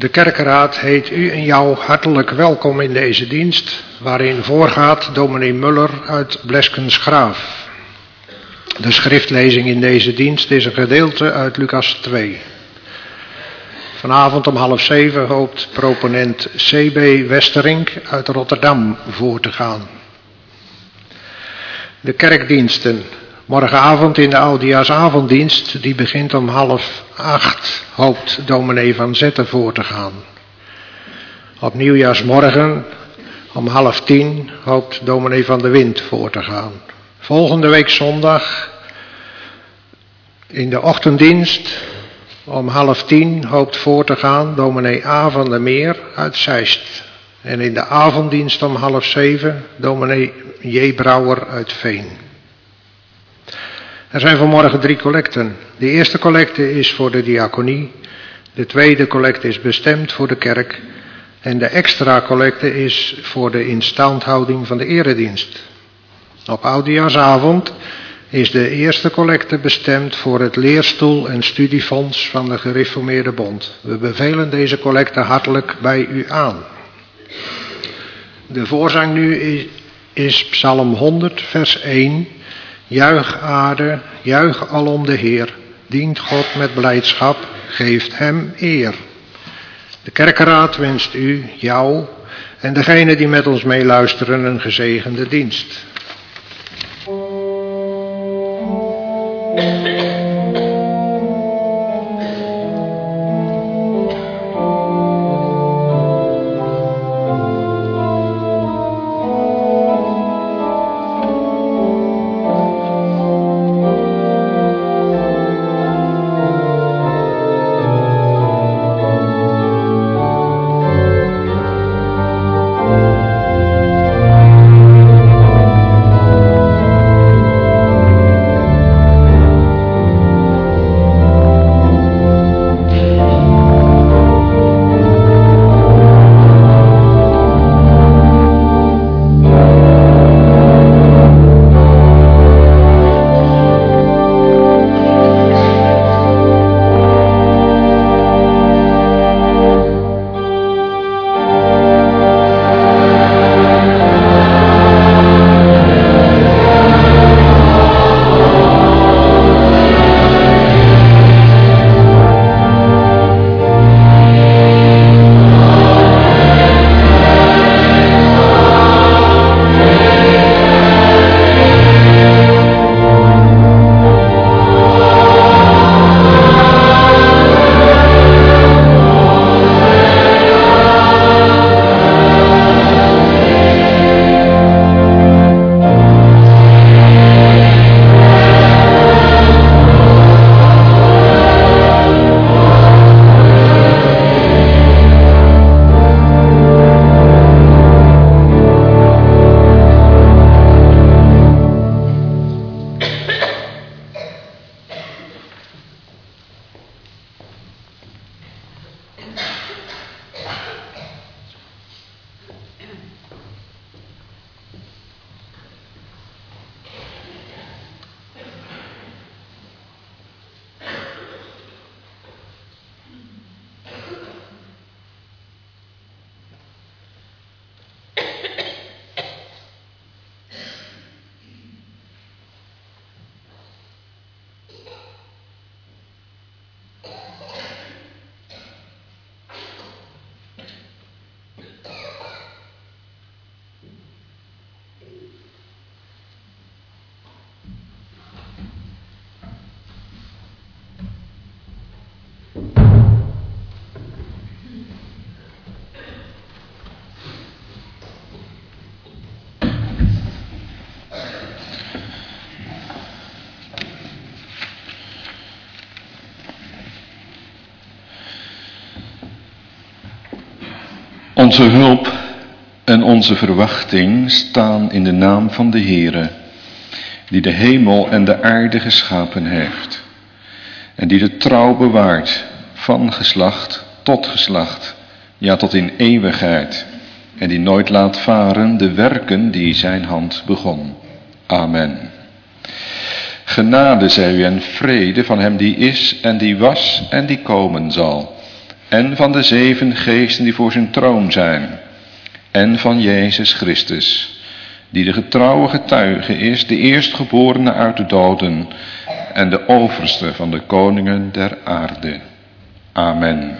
De kerkenraad heet u en jou hartelijk welkom in deze dienst, waarin voorgaat dominee Muller uit Bleskensgraaf. De schriftlezing in deze dienst is een gedeelte uit Lucas 2. Vanavond om 6:30 hoopt proponent C.B. Westerink uit Rotterdam voor te gaan. De kerkdiensten. Morgenavond in de oudejaarsavonddienst, die begint om 7:30, hoopt dominee Van Zetten voor te gaan. Op nieuwjaarsmorgen om 9:30 hoopt dominee Van de Wind voor te gaan. Volgende week zondag in de ochtenddienst om 9:30 hoopt voor te gaan dominee A. van der Meer uit Zeist. En in de avonddienst om 6:30 dominee J. Brouwer uit Veen. Er zijn vanmorgen 3 collecten. De eerste collecte is voor de diaconie. De tweede collecte is bestemd voor de kerk. En de extra collecte is voor de instandhouding van de eredienst. Op oudejaarsavond is de eerste collecte bestemd voor het leerstoel- en studiefonds van de Gereformeerde Bond. We bevelen deze collecte hartelijk bij u aan. De voorzang nu is Psalm 100, vers 1. Juich aarde, juich alom de Heer, dient God met blijdschap, geeft hem eer. De kerkenraad wenst u, jou en degenen die met ons meeluisteren een gezegende dienst. Onze hulp en onze verwachting staan in de naam van de Heere, die de hemel en de aarde geschapen heeft, en die de trouw bewaart van geslacht tot geslacht, ja tot in eeuwigheid, en die nooit laat varen de werken die zijn hand begon. Amen. Genade zij u en vrede van hem die is en die was en die komen zal, en van de 7 geesten die voor zijn troon zijn, en van Jezus Christus, die de getrouwe getuige is, de eerstgeborene uit de doden en de overste van de koningen der aarde. Amen.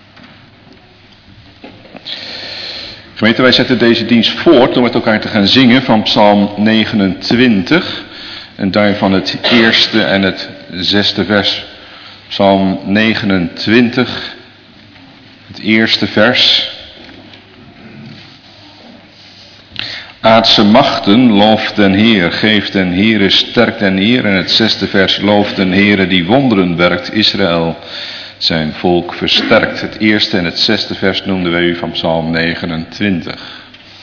Gemeente, wij zetten deze dienst voort door met elkaar te gaan zingen van Psalm 29 en daarvan het eerste en het 6e vers. Psalm 29, het eerste vers. Aardse machten, loof den Heer, geef den Heere, sterk den Heer. En het 6e vers, loof den Heere die wonderen werkt, Israël zijn volk versterkt. Het eerste en het 6e vers noemden wij u van Psalm 29.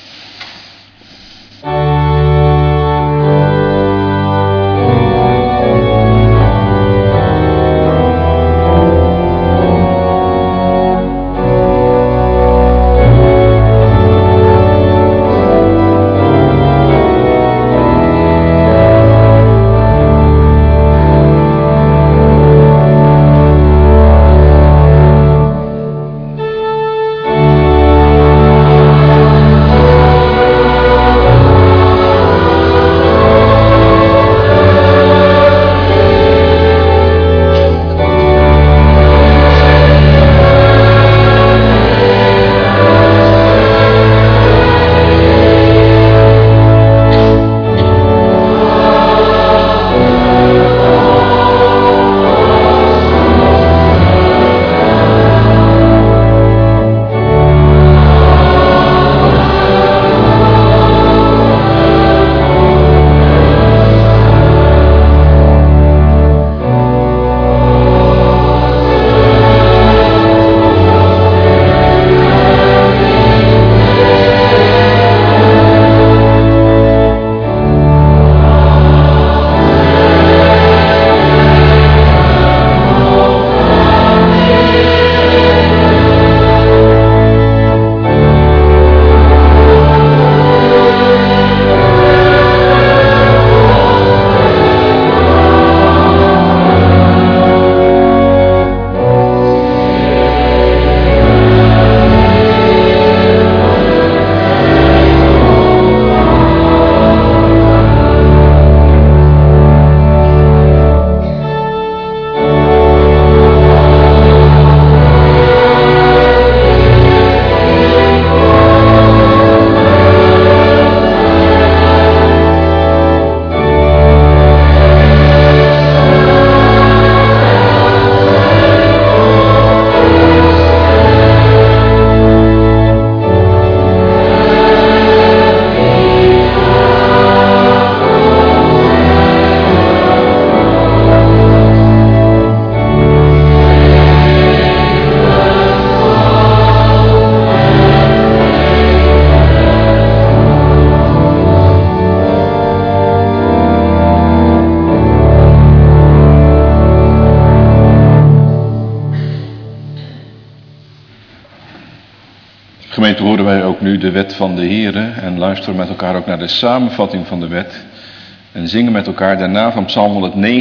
Gemeente, horen wij ook nu de wet van de Heere en luisteren met elkaar ook naar de samenvatting van de wet. En zingen met elkaar daarna van Psalm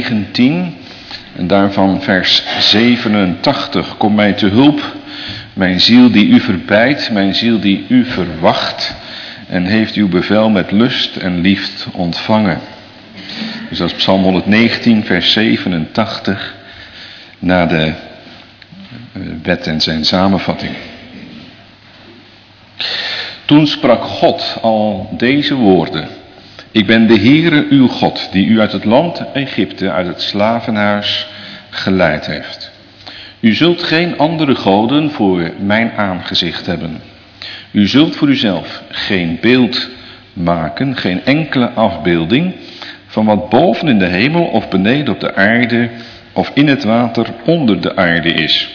119 en daarvan vers 87. Kom mij te hulp, mijn ziel die u verbijt, mijn ziel die u verwacht en heeft uw bevel met lust en liefde ontvangen. Dus dat is Psalm 119 vers 87 na de wet en zijn samenvatting. Toen sprak God al deze woorden. Ik ben de Heere uw God, die u uit het land Egypte, uit het slavenhuis geleid heeft. U zult geen andere goden voor mijn aangezicht hebben. U zult voor uzelf geen beeld maken, geen enkele afbeelding van wat boven in de hemel of beneden op de aarde of in het water onder de aarde is.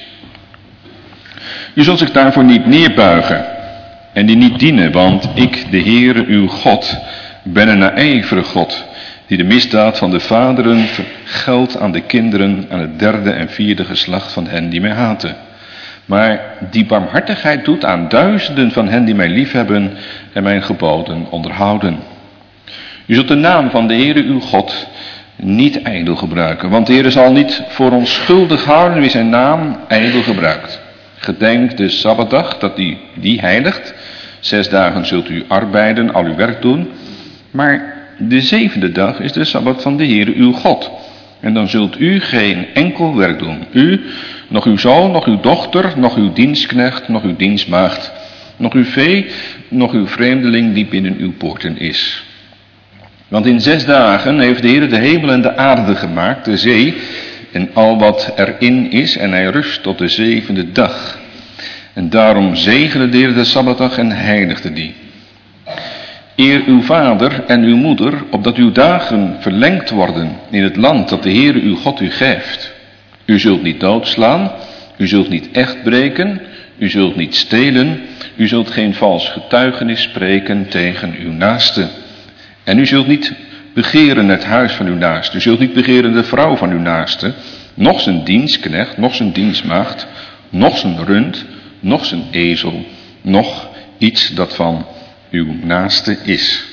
U zult zich daarvoor niet neerbuigen en die niet dienen, want ik, de Heere uw God, ben een naijverige God, die de misdaad van de vaderen vergeldt aan de kinderen, aan het derde en vierde geslacht van hen die mij haten. Maar die barmhartigheid doet aan duizenden van hen die mij liefhebben en mijn geboden onderhouden. U zult de naam van de Heere uw God niet ijdel gebruiken, want de Heere zal niet voor onschuldig houden wie zijn naam ijdel gebruikt. Gedenk de Sabbatdag, dat die heiligt. 6 dagen zult u arbeiden, al uw werk doen. Maar de 7e dag is de Sabbat van de Heere uw God. En dan zult u geen enkel werk doen. U, nog uw zoon, nog uw dochter, nog uw dienstknecht, nog uw dienstmaagd, nog uw vee, nog uw vreemdeling die binnen uw poorten is. Want in 6 dagen heeft de Heer de hemel en de aarde gemaakt, de zee en al wat erin is, en hij rust tot de 7e dag. En daarom zegende de Heer de Sabbatdag en heiligde die. Eer uw vader en uw moeder, opdat uw dagen verlengd worden in het land dat de Heere uw God u geeft. U zult niet doodslaan, u zult niet echt breken, u zult niet stelen, u zult geen vals getuigenis spreken tegen uw naaste. En u zult niet begeren het huis van uw naaste, u zult niet begeren de vrouw van uw naaste, noch zijn dienstknecht, noch zijn dienstmaagd, noch zijn rund, noch zijn ezel, noch iets dat van uw naaste is.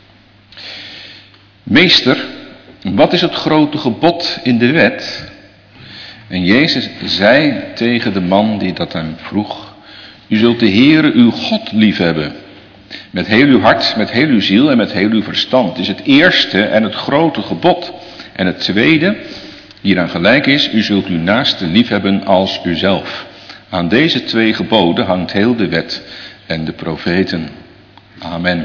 Meester, wat is het grote gebod in de wet? En Jezus zei tegen de man die dat hem vroeg: u zult de Heere uw God liefhebben. Met heel uw hart, met heel uw ziel en met heel uw verstand. Het is het eerste en het grote gebod. En het tweede, hieraan gelijk is, u zult uw naaste liefhebben als uzelf. Aan deze 2 geboden hangt heel de wet en de profeten. Amen.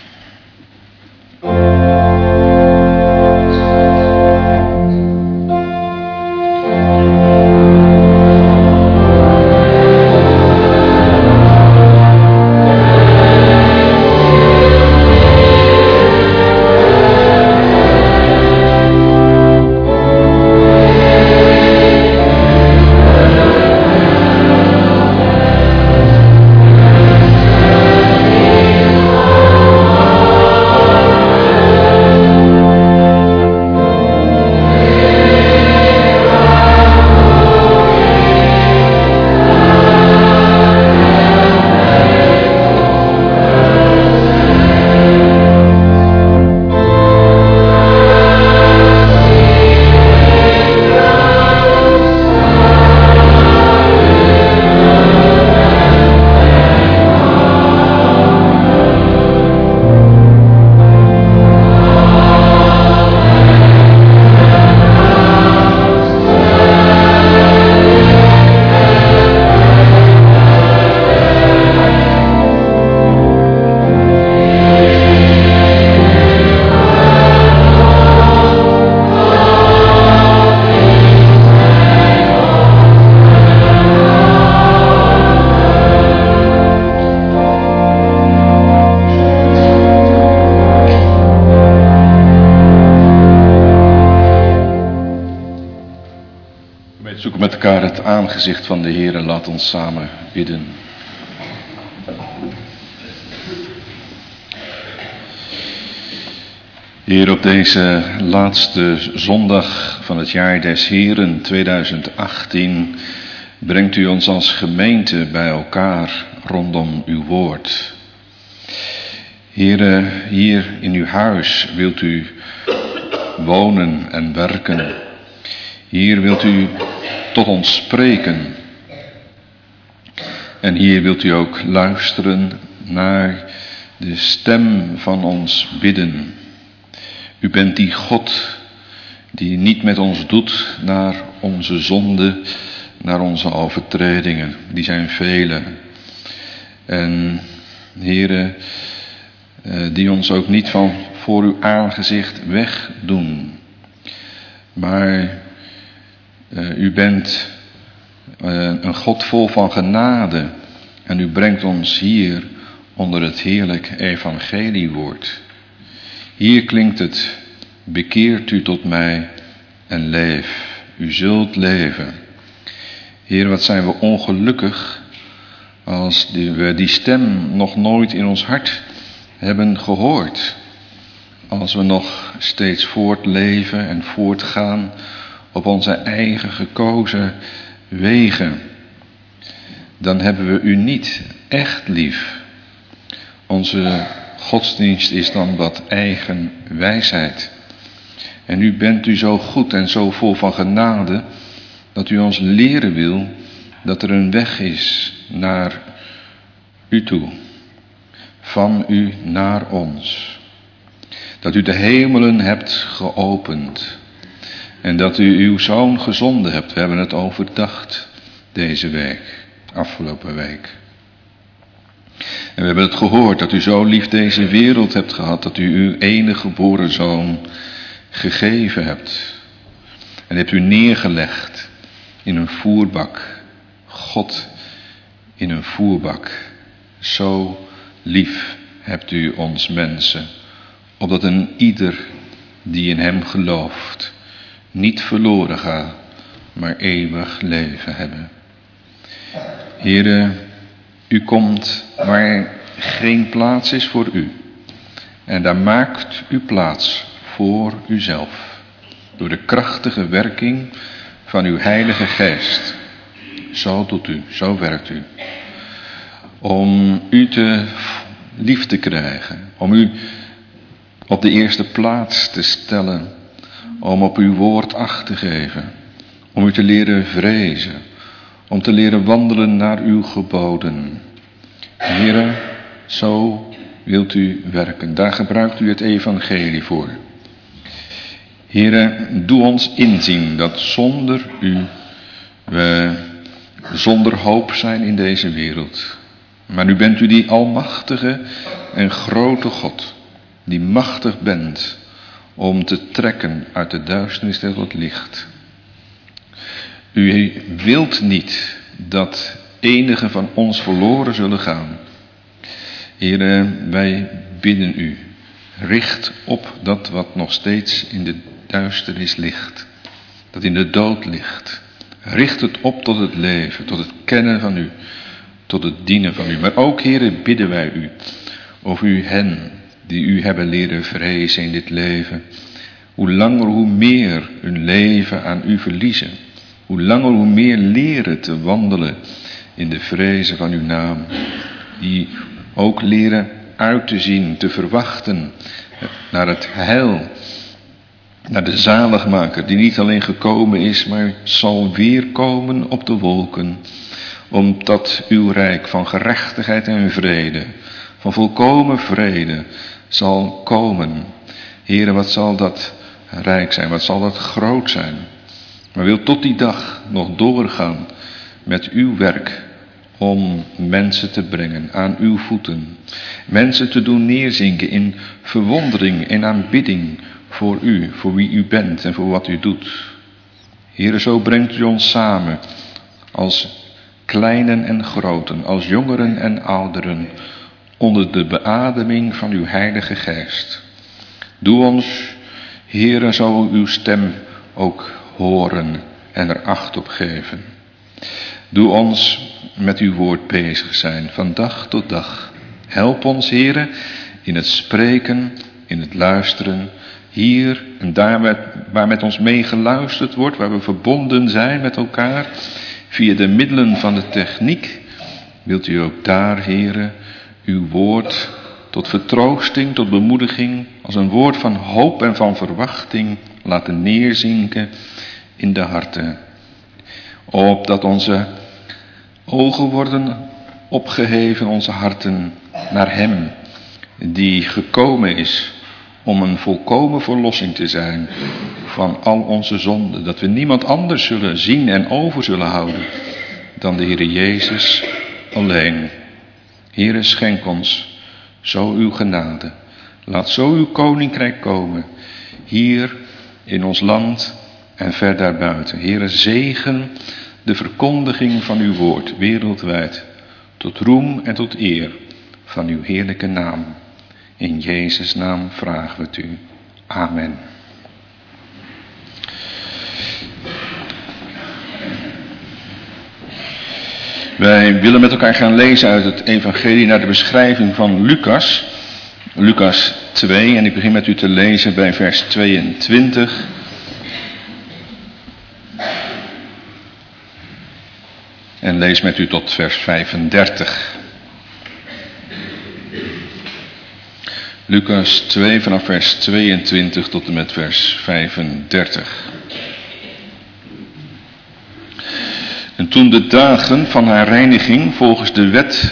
Zoeken met elkaar het aangezicht van de Heer en laat ons samen bidden. Heer, op deze laatste zondag van het jaar des Heeren 2018 brengt u ons als gemeente bij elkaar rondom uw woord. Heer, hier in uw huis wilt u wonen en werken. Hier wilt u tot ons spreken. En hier wilt u ook luisteren naar de stem van ons bidden. U bent die God die niet met ons doet naar onze zonden, naar onze overtredingen. Die zijn vele. En Heere, die ons ook niet van voor uw aangezicht wegdoen. Maar u bent een God vol van genade. En u brengt ons hier onder het heerlijk evangeliewoord. Hier klinkt het: bekeert u tot mij en leef. U zult leven. Heer, wat zijn we ongelukkig als we die stem nog nooit in ons hart hebben gehoord. Als we nog steeds voortleven en voortgaan op onze eigen gekozen wegen. Dan hebben we u niet echt lief. Onze godsdienst is dan wat eigen wijsheid. En u bent u zo goed en zo vol van genade dat u ons leren wil dat er een weg is naar u toe, van u naar ons. Dat u de hemelen hebt geopend en dat u uw Zoon gezonden hebt. We hebben het overdacht deze week, afgelopen week. En we hebben het gehoord dat u zo lief deze wereld hebt gehad, dat u uw enige geboren Zoon gegeven hebt. En hebt u neergelegd in een voerbak. God in een voerbak. Zo lief hebt u ons mensen, opdat een ieder die in hem gelooft niet verloren gaat, maar eeuwig leven hebben. Heere, u komt waar geen plaats is voor u. En daar maakt u plaats voor uzelf. Door de krachtige werking van uw Heilige Geest. Zo doet u, zo werkt u. Om u te lief te krijgen. Om u op de eerste plaats te stellen. Om op uw woord acht te geven. Om u te leren vrezen. Om te leren wandelen naar uw geboden. Heere, zo wilt u werken. Daar gebruikt u het evangelie voor. Heere, doe ons inzien dat zonder u we zonder hoop zijn in deze wereld. Maar nu bent u die almachtige en grote God, die machtig bent om te trekken uit de duisternis tot het licht. U wilt niet dat enigen van ons verloren zullen gaan. Heere, wij bidden u, richt op dat wat nog steeds in de duisternis ligt, dat in de dood ligt. Richt het op tot het leven, tot het kennen van u, tot het dienen van u. Maar ook, Heere, bidden wij u, of u hen die u hebben leren vrezen in dit leven, hoe langer hoe meer hun leven aan u verliezen. Hoe langer hoe meer leren te wandelen in de vrezen van uw naam. Die ook leren uit te zien, te verwachten naar het heil. Naar de zaligmaker die niet alleen gekomen is, maar zal weer komen op de wolken. Omdat uw rijk van gerechtigheid en vrede, van volkomen vrede, zal komen. Heere, wat zal dat rijk zijn, wat zal dat groot zijn. Maar wil tot die dag nog doorgaan met uw werk om mensen te brengen aan uw voeten. Mensen te doen neerzinken in verwondering en aanbidding voor u, voor wie u bent en voor wat u doet. Heere, zo brengt u ons samen als kleinen en groten, als jongeren en ouderen, onder de beademing van uw Heilige Geest. Doe ons, Heere, zo uw stem ook horen en er acht op geven. Doe ons met uw woord bezig zijn, van dag tot dag. Help ons, Heere, in het spreken, in het luisteren, hier en daar waar met ons mee geluisterd wordt, waar we verbonden zijn met elkaar, via de middelen van de techniek. Wilt u ook daar, Heere, uw woord tot vertroosting, tot bemoediging, als een woord van hoop en van verwachting laten neerzinken in de harten. Opdat onze ogen worden opgeheven, onze harten, naar hem die gekomen is om een volkomen verlossing te zijn van al onze zonden. Dat we niemand anders zullen zien en over zullen houden dan de Heere Jezus alleen. Heere, schenk ons zo uw genade. Laat zo uw koninkrijk komen, hier in ons land en ver daarbuiten. Heere, zegen de verkondiging van uw woord wereldwijd, tot roem en tot eer van uw heerlijke naam. In Jezus' naam vragen we het u. Amen. Wij willen met elkaar gaan lezen uit het evangelie naar de beschrijving van Lucas. Lucas 2, en ik begin met u te lezen bij vers 22. En lees met u tot vers 35. Lucas 2 vanaf vers 22 tot en met vers 35. En toen de dagen van haar reiniging volgens de wet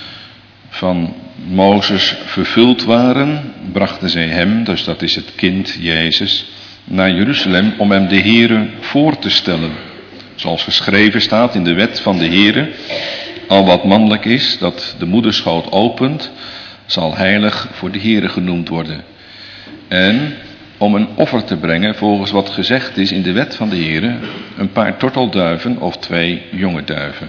van Mozes vervuld waren, brachten zij hem, dus dat is het kind Jezus, naar Jeruzalem om hem de Heere voor te stellen. Zoals geschreven staat in de wet van de Heere, al wat mannelijk is, dat de moederschoot opent, zal heilig voor de Heere genoemd worden. En om een offer te brengen volgens wat gezegd is in de wet van de Heere, een paar tortelduiven of 2 jonge duiven.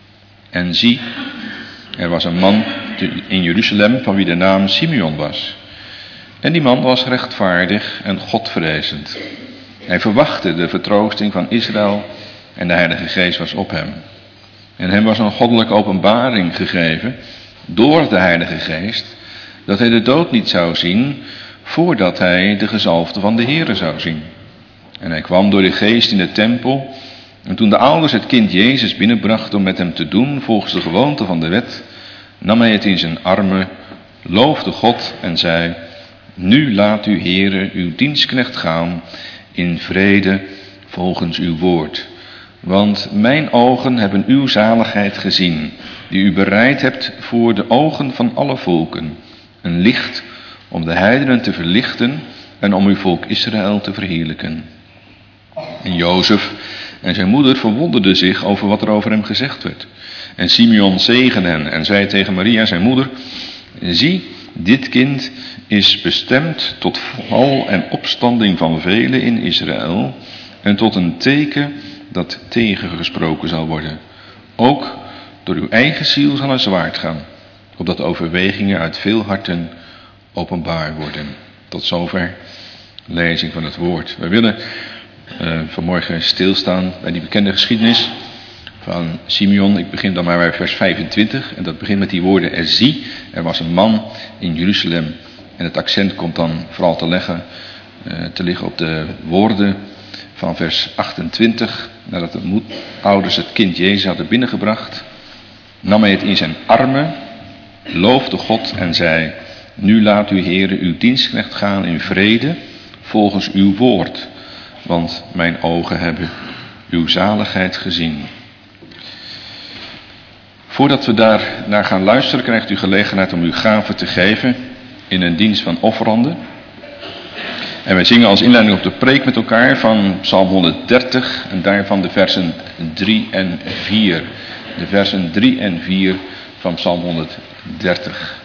En zie, er was een man in Jeruzalem van wie de naam Simeon was. En die man was rechtvaardig en godvrezend. Hij verwachtte de vertroosting van Israël en de Heilige Geest was op hem. En hem was een goddelijke openbaring gegeven door de Heilige Geest, dat hij de dood niet zou zien voordat hij de gezalfde van de Heere zou zien. En hij kwam door de Geest in de tempel. En toen de ouders het kind Jezus binnenbrachten om met hem te doen volgens de gewoonte van de wet, nam hij het in zijn armen, loofde God en zei: Nu laat u, Heere, uw dienstknecht gaan in vrede volgens uw woord. Want mijn ogen hebben uw zaligheid gezien, die u bereid hebt voor de ogen van alle volken. Een licht om de heidenen te verlichten en om uw volk Israël te verheerlijken. En Jozef en zijn moeder verwonderden zich over wat er over hem gezegd werd. En Simeon zegende hen en zei tegen Maria zijn moeder: Zie, dit kind is bestemd tot val en opstanding van velen in Israël en tot een teken dat tegengesproken zal worden. Ook door uw eigen ziel zal een zwaard gaan, opdat overwegingen uit veel harten openbaar worden. Tot zover lezing van het woord. We willen vanmorgen stilstaan bij die bekende geschiedenis van Simeon. Ik begin dan maar bij vers 25 en dat begint met die woorden: Er zie, er was een man in Jeruzalem. En het accent komt dan vooral te liggen op de woorden van vers 28. Nadat de ouders het kind Jezus hadden binnengebracht, nam hij het in zijn armen, loofde God en zei: Nu laat u, Heere, uw dienstknecht gaan in vrede volgens uw woord, want mijn ogen hebben uw zaligheid gezien. Voordat we daar naar gaan luisteren, krijgt u gelegenheid om uw gave te geven in een dienst van offeranden. En wij zingen als inleiding op de preek met elkaar van Psalm 130 en daarvan de versen 3 en 4. De versen 3 en 4 van Psalm 130.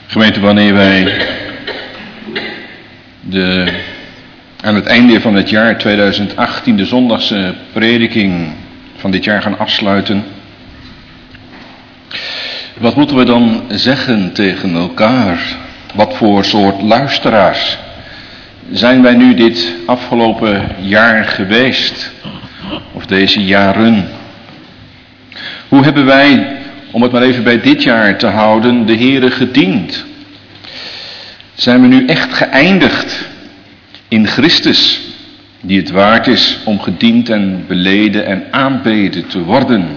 Gemeente, wanneer wij aan het einde van het jaar 2018 de zondagse prediking van dit jaar gaan afsluiten, wat moeten we dan zeggen tegen elkaar? Wat voor soort luisteraars zijn wij nu dit afgelopen jaar geweest? Of deze jaren? Hoe hebben wij, om het maar even bij dit jaar te houden, de Heere gediend? Zijn we nu echt geëindigd in Christus, die het waard is om gediend en beleden en aanbeden te worden?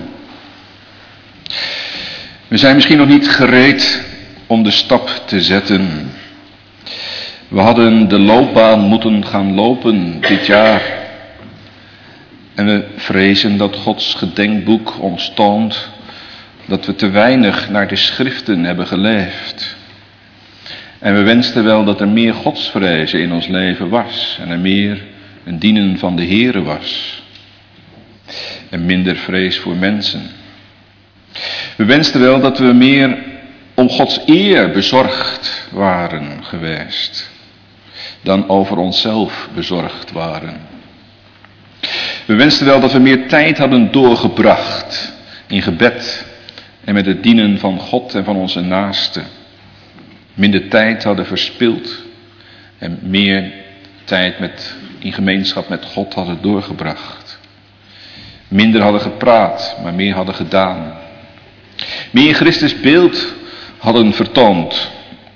We zijn misschien nog niet gereed om de stap te zetten. We hadden de loopbaan moeten gaan lopen dit jaar. En we vrezen dat Gods gedenkboek ons toont dat we te weinig naar de schriften hebben geleefd. En we wensten wel dat er meer godsvrezen in ons leven was. En er meer een dienen van de Heere was. En minder vrees voor mensen. We wensten wel dat we meer om Gods eer bezorgd waren geweest. Dan over onszelf bezorgd waren. We wensten wel dat we meer tijd hadden doorgebracht in gebed. En met het dienen van God en van onze naasten. Minder tijd hadden verspild. En meer tijd in gemeenschap met God hadden doorgebracht. Minder hadden gepraat, maar meer hadden gedaan. Meer Christus beeld hadden vertoond.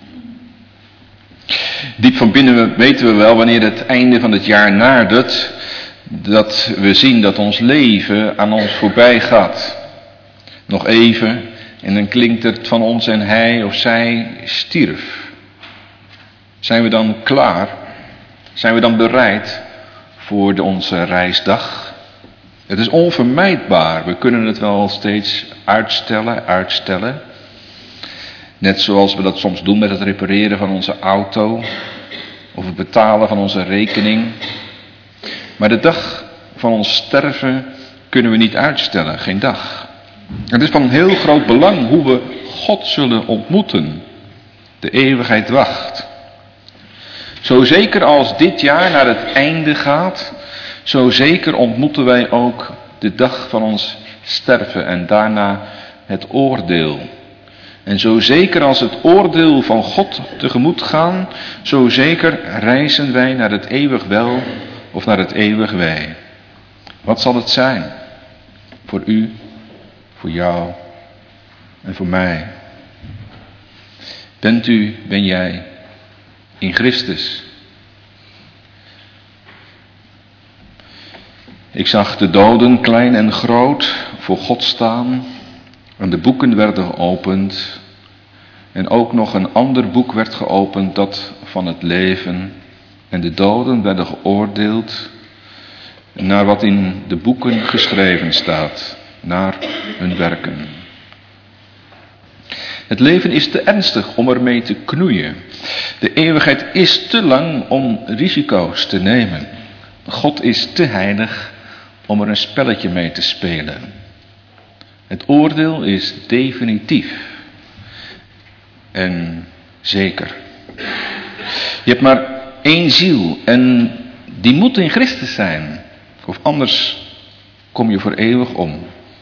Diep van binnen weten we wel, wanneer het einde van het jaar nadert, dat we zien dat ons leven aan ons voorbij gaat. Nog even en dan klinkt het van ons en hij of zij stierf. Zijn we dan klaar? Zijn we dan bereid voor onze reisdag? Het is onvermijdbaar. We kunnen het wel steeds uitstellen. Net zoals we dat soms doen met het repareren van onze auto. Of het betalen van onze rekening. Maar de dag van ons sterven kunnen we niet uitstellen. Geen dag. Het is van heel groot belang hoe we God zullen ontmoeten. De eeuwigheid wacht. Zo zeker als dit jaar naar het einde gaat, zo zeker ontmoeten wij ook de dag van ons sterven en daarna het oordeel. En zo zeker als het oordeel van God tegemoet gaan, zo zeker reizen wij naar het eeuwig wel of naar het eeuwig wij. Wat zal het zijn? Voor u, voor jou en voor mij. Ben jij in Christus? Ik zag de doden, klein en groot, voor God staan. En de boeken werden geopend. En ook nog een ander boek werd geopend, dat van het leven. En de doden werden geoordeeld naar wat in de boeken geschreven staat. Naar hun werken. Het leven is te ernstig om ermee te knoeien. De eeuwigheid is te lang om risico's te nemen. God is te heilig om er een spelletje mee te spelen. Het oordeel is definitief. En zeker. Je hebt maar één ziel en die moet in Christus zijn. Of anders kom je voor eeuwig om.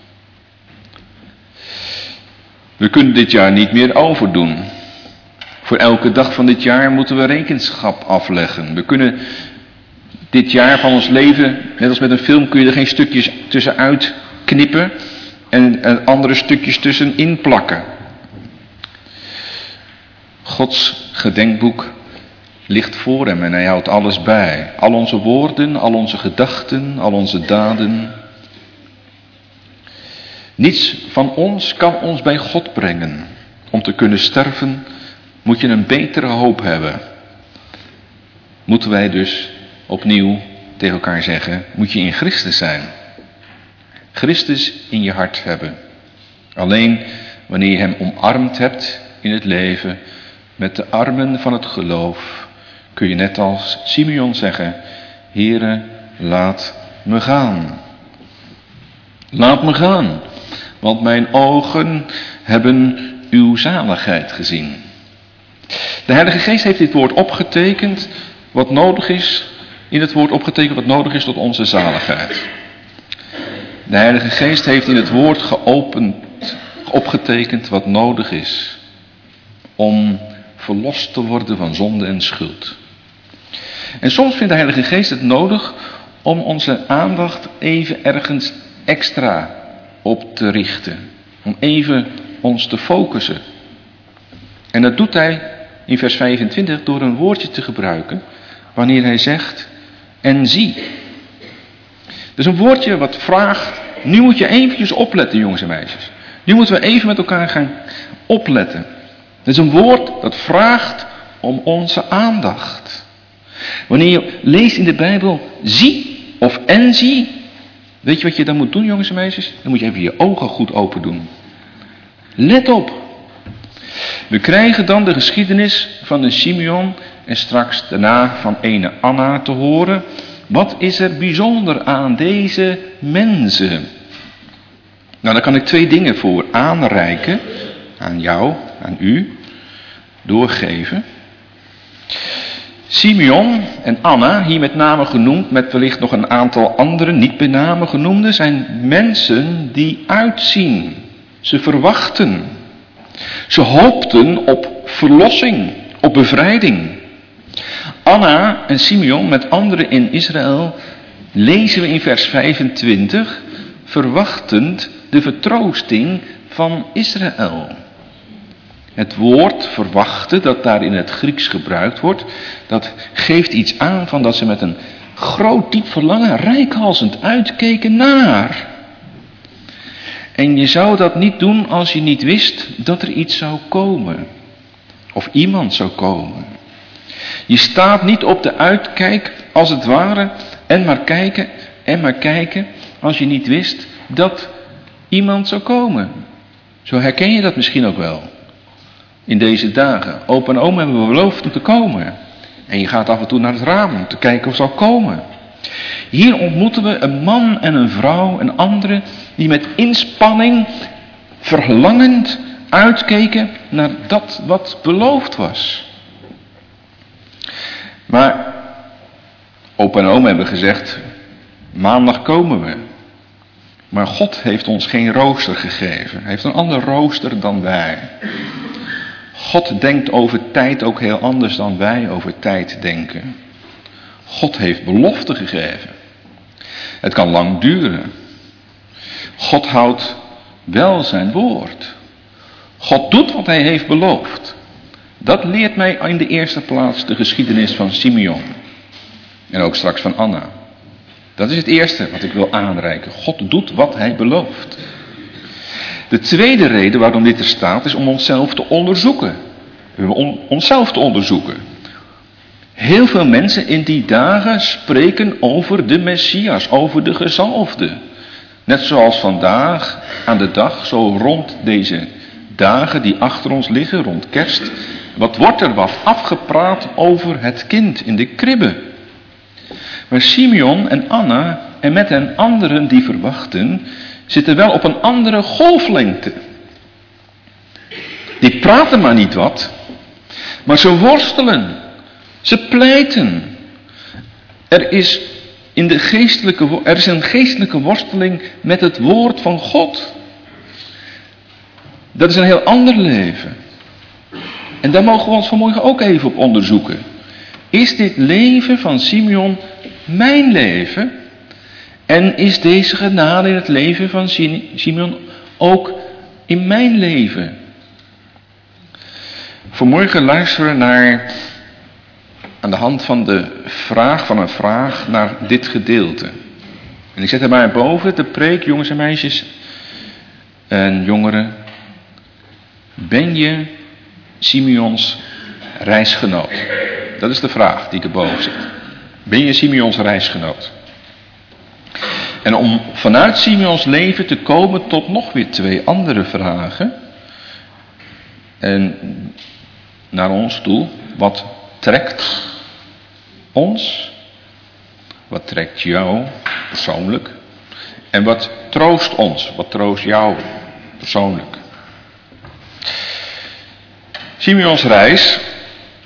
We kunnen dit jaar niet meer overdoen. Voor elke dag van dit jaar moeten we rekenschap afleggen. We kunnen dit jaar van ons leven, net als met een film, kun je er geen stukjes tussenuit knippen en andere stukjes tussenin plakken. Gods gedenkboek ligt voor hem en hij houdt alles bij. Al onze woorden, al onze gedachten, al onze daden. Niets van ons kan ons bij God brengen. Om te kunnen sterven moet je een betere hoop hebben. Moeten wij dus opnieuw tegen elkaar zeggen, moet je in Christus zijn. Christus in je hart hebben. Alleen wanneer je hem omarmd hebt in het leven, met de armen van het geloof, kun je net als Simeon zeggen, Heere, laat me gaan. Laat me gaan, want mijn ogen hebben uw zaligheid gezien. De Heilige Geest heeft dit woord opgetekend, wat nodig is, in het woord opgetekend wat nodig is tot onze zaligheid. De Heilige Geest heeft in het woord opgetekend wat nodig is om verlost te worden van zonde en schuld. En soms vindt de Heilige Geest het nodig om onze aandacht even ergens extra op te richten. Om even ons te focussen. En dat doet hij in vers 25 door een woordje te gebruiken wanneer hij zegt en zie. Dus een woordje wat vraagt, nu moet je eventjes opletten jongens en meisjes. Nu moeten we even met elkaar gaan opletten. Het is een woord dat vraagt om onze aandacht. Wanneer je leest in de Bijbel zie of en zie, weet je wat je dan moet doen jongens en meisjes? Dan moet je even je ogen goed open doen. Let op. We krijgen dan de geschiedenis van de Simeon en straks daarna van ene Anna te horen. Wat is er bijzonder aan deze mensen? Nou, daar kan ik 2 dingen voor aanreiken. Aan jou, aan u. Doorgeven. Simeon en Anna, hier met name genoemd, met wellicht nog een aantal andere niet bij name genoemde, zijn mensen die uitzien. Ze verwachten. Ze hoopten op verlossing, op bevrijding. Anna en Simeon met anderen in Israël lezen we in vers 25, verwachtend de vertroosting van Israël. Het woord verwachten dat daar in het Grieks gebruikt wordt, dat geeft iets aan van dat ze met een groot diep verlangen reikhalzend uitkeken naar. En je zou dat niet doen als je niet wist dat er iets zou komen. Of iemand zou komen. Je staat niet op de uitkijk als het ware en maar kijken als je niet wist dat iemand zou komen. Zo herken je dat misschien ook wel. In deze dagen. Opa en oma hebben beloofd om te komen. En je gaat af en toe naar het raam om te kijken of ze zal komen. Hier ontmoeten we een man en een vrouw en anderen die met inspanning, verlangend uitkeken naar dat wat beloofd was. Maar opa en oma hebben gezegd, maandag komen we. Maar God heeft ons geen rooster gegeven. Hij heeft een ander rooster dan wij. God denkt over tijd ook heel anders dan wij over tijd denken. God heeft belofte gegeven. Het kan lang duren. God houdt wel zijn woord. God doet wat hij heeft beloofd. Dat leert mij in de eerste plaats de geschiedenis van Simeon. En ook straks van Anna. Dat is het eerste wat ik wil aanreiken. God doet wat hij belooft. De tweede reden waarom dit er staat is om onszelf te onderzoeken. Om onszelf te onderzoeken. Heel veel mensen in die dagen spreken over de Messias, over de gezalfde. Net zoals vandaag aan de dag, zo rond deze dagen die achter ons liggen, rond kerst. Wat wordt er wat afgepraat over het kind in de kribbe. Maar Simeon en Anna en met hen anderen die verwachten, zitten wel op een andere golflengte. Die praten maar niet wat, maar ze worstelen, ze pleiten. Er is een geestelijke worsteling met het woord van God. Dat is een heel ander leven. En daar mogen we ons vanmorgen ook even op onderzoeken. Is dit leven van Simeon mijn leven? En is deze genade in het leven van Simeon ook in mijn leven? Vanmorgen luisteren we naar, aan de hand van een vraag naar dit gedeelte. En ik zet er maar boven de preek, jongens en meisjes en jongeren. Ben je Simeons reisgenoot? Dat is de vraag die ik erboven zet. Ben je Simeons reisgenoot? En om vanuit Simeons leven te komen tot nog weer 2 andere vragen. En naar ons toe, wat trekt ons? Wat trekt jou persoonlijk? En wat troost ons? Wat troost jou persoonlijk? Simeons reis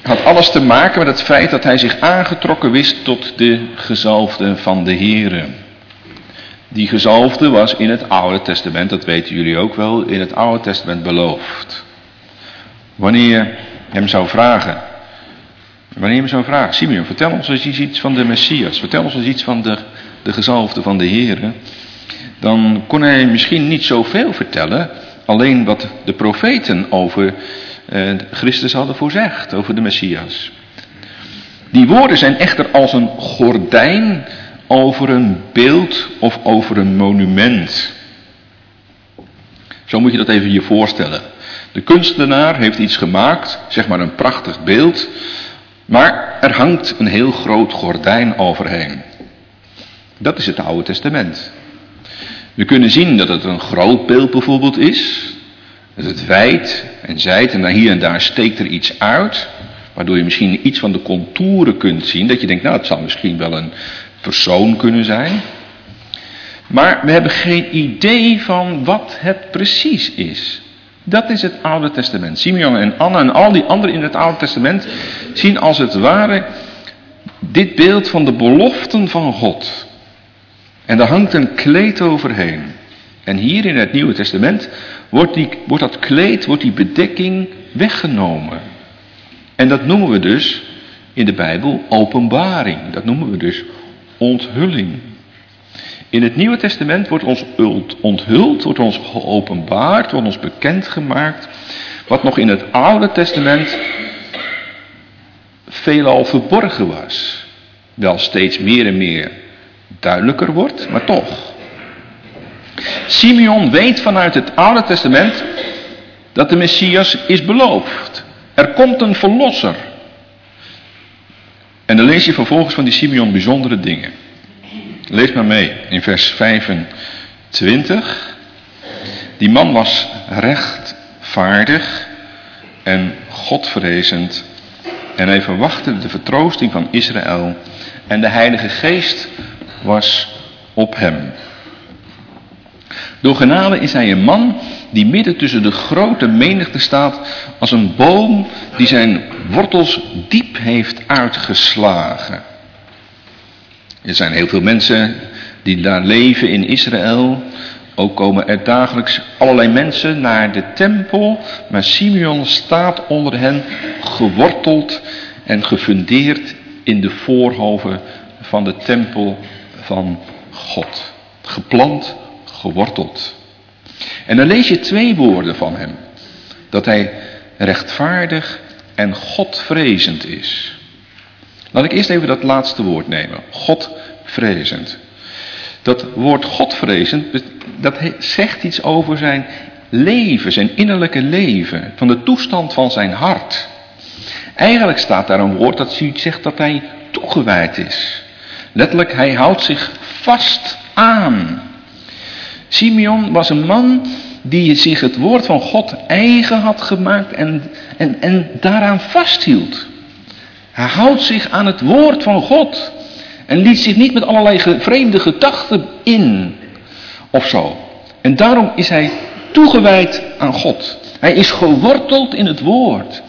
had alles te maken met het feit dat hij zich aangetrokken wist tot de gezalfde van de Here. Die gezalfde was in het Oude Testament, dat weten jullie ook wel, in het Oude Testament beloofd. Wanneer je hem zou vragen, Simeon, vertel ons eens iets van de Messias, vertel ons eens iets van de gezalfde van de Here, dan kon hij misschien niet zoveel vertellen, alleen wat de profeten over Christus hadden voorzegd, over de Messias. Die woorden zijn echter als een gordijn over een beeld of over een monument. Zo moet je dat even je voorstellen. De kunstenaar heeft iets gemaakt, zeg maar een prachtig beeld, maar er hangt een heel groot gordijn overheen. Dat is het Oude Testament. We kunnen zien dat het een groot beeld bijvoorbeeld is, dat het wijd en zijt en dan hier en daar steekt er iets uit, waardoor je misschien iets van de contouren kunt zien, dat je denkt, nou het zou misschien wel een persoon kunnen zijn. Maar we hebben geen idee van wat het precies is. Dat is het Oude Testament. Simeon en Anna en al die anderen in het Oude Testament zien als het ware dit beeld van de beloften van God. En daar hangt een kleed overheen. En hier in het Nieuwe Testament wordt dat kleed, wordt die bedekking weggenomen. En dat noemen we dus in de Bijbel openbaring. Dat noemen we dus onthulling. In het Nieuwe Testament wordt ons onthuld, wordt ons geopenbaard, wordt ons bekendgemaakt, wat nog in het Oude Testament veelal verborgen was. Wel steeds meer en meer duidelijker wordt, maar toch. Simeon weet vanuit het Oude Testament dat de Messias is beloofd. Er komt een verlosser. En dan lees je vervolgens van die Simeon bijzondere dingen. Lees maar mee in vers 25. Die man was rechtvaardig en godvrezend. En hij verwachtte de vertroosting van Israël. En de Heilige Geest was op hem. Door genade is hij een man die midden tussen de grote menigte staat als een boom die zijn wortels diep heeft uitgeslagen. Er zijn heel veel mensen die daar leven in Israël. Ook komen er dagelijks allerlei mensen naar de tempel. Maar Simeon staat onder hen geworteld en gefundeerd in de voorhoven van de tempel van God. Geplant, geworteld. En dan lees je 2 woorden van hem. Dat hij rechtvaardig en godvrezend is. Laat ik eerst even dat laatste woord nemen. Godvrezend. Dat woord godvrezend, dat zegt iets over zijn leven, zijn innerlijke leven. Van de toestand van zijn hart. Eigenlijk staat daar een woord dat zegt dat hij toegewijd is. Letterlijk, hij houdt zich vast aan. Simeon was een man die zich het woord van God eigen had gemaakt en daaraan vasthield. Hij houdt zich aan het woord van God en liet zich niet met allerlei vreemde gedachten in of zo. En daarom is hij toegewijd aan God. Hij is geworteld in het woord.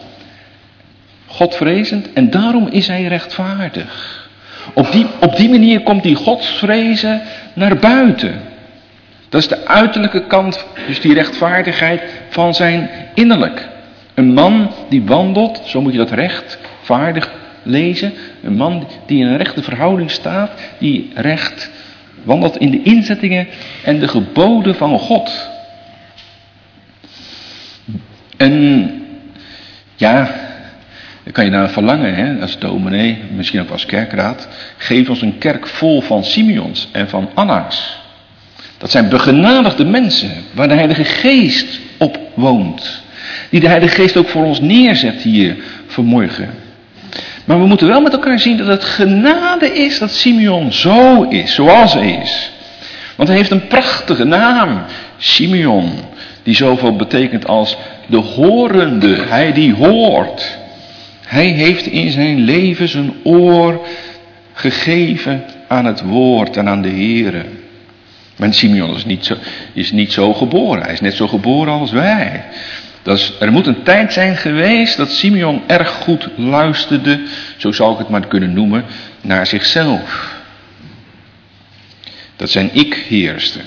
Godvrezend en daarom is hij rechtvaardig. Op die manier komt die godsvrezen naar buiten. Dat is de uiterlijke kant, dus die rechtvaardigheid van zijn innerlijk. Een man die wandelt, zo moet je dat rechtvaardig lezen. Een man die in een rechte verhouding staat, die recht wandelt in de inzettingen en de geboden van God. En ja, dan kan je naar verlangen, hè, als dominee, misschien ook als kerkraad. Geef ons een kerk vol van Simeons en van Anna's. Dat zijn begenadigde mensen, waar de Heilige Geest op woont. Die de Heilige Geest ook voor ons neerzet hier vanmorgen. Maar we moeten wel met elkaar zien dat het genade is dat Simeon zo is, zoals hij is. Want hij heeft een prachtige naam, Simeon, die zoveel betekent als de horende, hij die hoort. Hij heeft in zijn leven zijn oor gegeven aan het woord en aan de Here. Maar Simeon is niet zo geboren. Hij is net zo geboren als wij. Er moet een tijd zijn geweest dat Simeon erg goed luisterde, zo zou ik het maar kunnen noemen, naar zichzelf. Dat zijn ik heerste.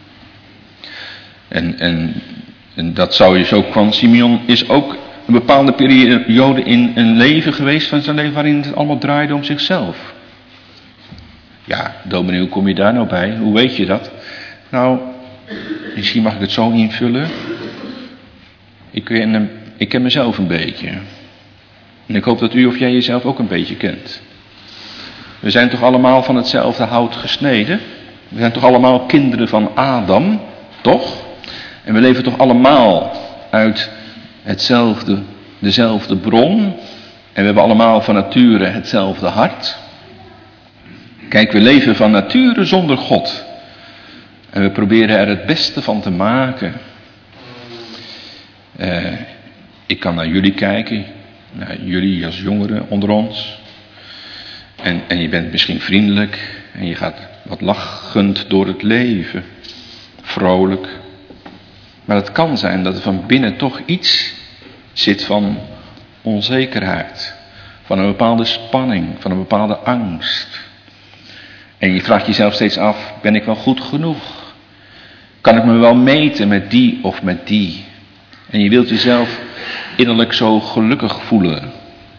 En dat zou je zo van Simeon is ook een bepaalde periode in een leven geweest van zijn leven waarin het allemaal draaide om zichzelf. Ja, dominee, hoe kom je daar nou bij? Hoe weet je dat? Nou, misschien mag ik het zo invullen. Ik ken mezelf een beetje. En ik hoop dat u of jij jezelf ook een beetje kent. We zijn toch allemaal van hetzelfde hout gesneden? We zijn toch allemaal kinderen van Adam, toch? En we leven toch allemaal uit dezelfde bron. En we hebben allemaal van nature hetzelfde hart. Kijk, we leven van nature zonder God. En we proberen er het beste van te maken. Ik kan naar jullie kijken. Naar jullie als jongeren onder ons. En je bent misschien vriendelijk. En je gaat wat lachend door het leven. Vrolijk. Maar het kan zijn dat er van binnen toch iets zit van onzekerheid. Van een bepaalde spanning. Van een bepaalde angst. En je vraagt jezelf steeds af, ben ik wel goed genoeg? Kan ik me wel meten met die of met die? En je wilt jezelf innerlijk zo gelukkig voelen.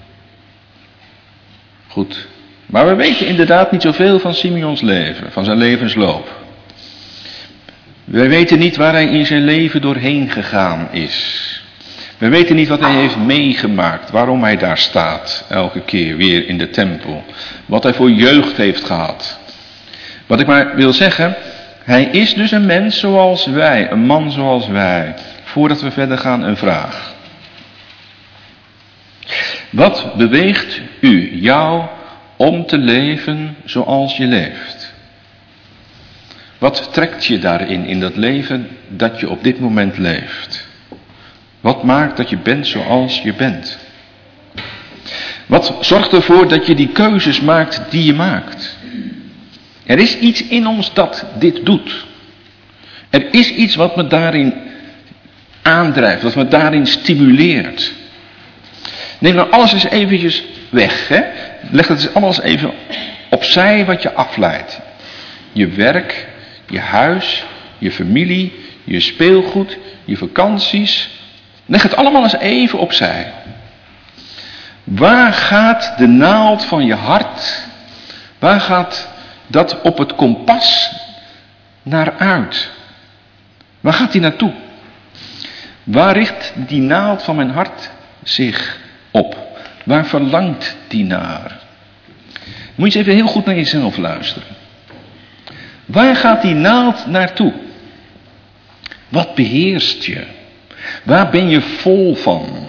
Goed. Maar we weten inderdaad niet zoveel van Simeons leven, van zijn levensloop. We weten niet waar hij in zijn leven doorheen gegaan is. We weten niet wat hij heeft meegemaakt, waarom hij daar staat, elke keer weer in de tempel. Wat hij voor jeugd heeft gehad. Wat ik maar wil zeggen, hij is dus een mens zoals wij, een man zoals wij. Voordat we verder gaan, een vraag. Wat beweegt jou om te leven zoals je leeft? Wat trekt je daarin, in dat leven dat je op dit moment leeft? Wat maakt dat je bent zoals je bent? Wat zorgt ervoor dat je die keuzes maakt die je maakt? Er is iets in ons dat dit doet. Er is iets wat me daarin aandrijft, wat me daarin stimuleert. Neem nou alles eens eventjes weg. Hè? Leg het eens allemaal eens even opzij wat je afleidt. Je werk, je huis, je familie, je speelgoed, je vakanties. Leg het allemaal eens even opzij. Waar gaat de naald van je hart? Waar gaat dat op het kompas naar uit? Waar gaat die naartoe? Waar richt die naald van mijn hart zich op? Waar verlangt die naar? Moet je eens even heel goed naar jezelf luisteren. Waar gaat die naald naartoe? Wat beheerst je? Waar ben je vol van?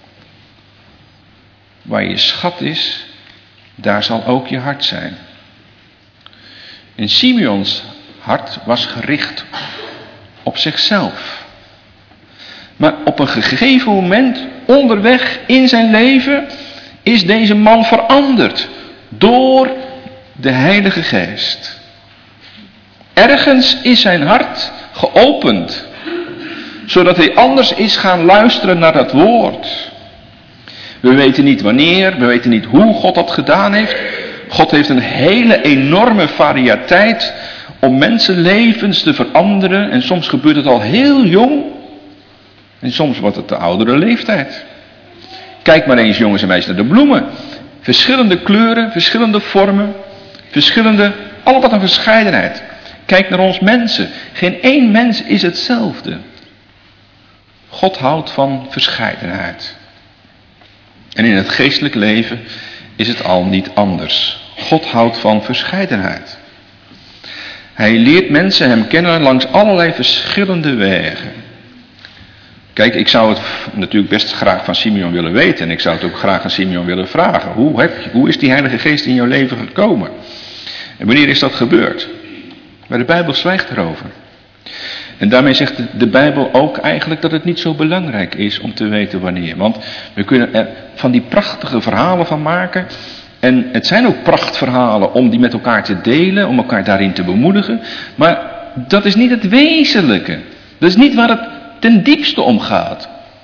Waar je schat is, daar zal ook je hart zijn. En Simeons hart was gericht op zichzelf. Maar op een gegeven moment, onderweg in zijn leven, is deze man veranderd door de Heilige Geest. Ergens is zijn hart geopend, zodat hij anders is gaan luisteren naar dat woord. We weten niet wanneer, we weten niet hoe God dat gedaan heeft. God heeft een hele enorme variëteit om mensenlevens te veranderen. En soms gebeurt het al heel jong. En soms wordt het de oudere leeftijd. Kijk maar eens, jongens en meisjes, naar de bloemen. Verschillende kleuren, verschillende vormen, allemaal een verscheidenheid. Kijk naar ons mensen. Geen één mens is hetzelfde. God houdt van verscheidenheid. En in het geestelijk leven is het al niet anders. God houdt van verscheidenheid. Hij leert mensen hem kennen langs allerlei verschillende wegen. Kijk, ik zou het natuurlijk best graag van Simeon willen weten. En ik zou het ook graag aan Simeon willen vragen. Hoe is die Heilige Geest in jouw leven gekomen? En wanneer is dat gebeurd? Maar de Bijbel zwijgt erover. En daarmee zegt de Bijbel ook eigenlijk dat het niet zo belangrijk is om te weten wanneer. Want we kunnen er van die prachtige verhalen van maken. En het zijn ook prachtverhalen om die met elkaar te delen, om elkaar daarin te bemoedigen. Maar dat is niet het wezenlijke. Dat is niet waar het ten diepste om gaat.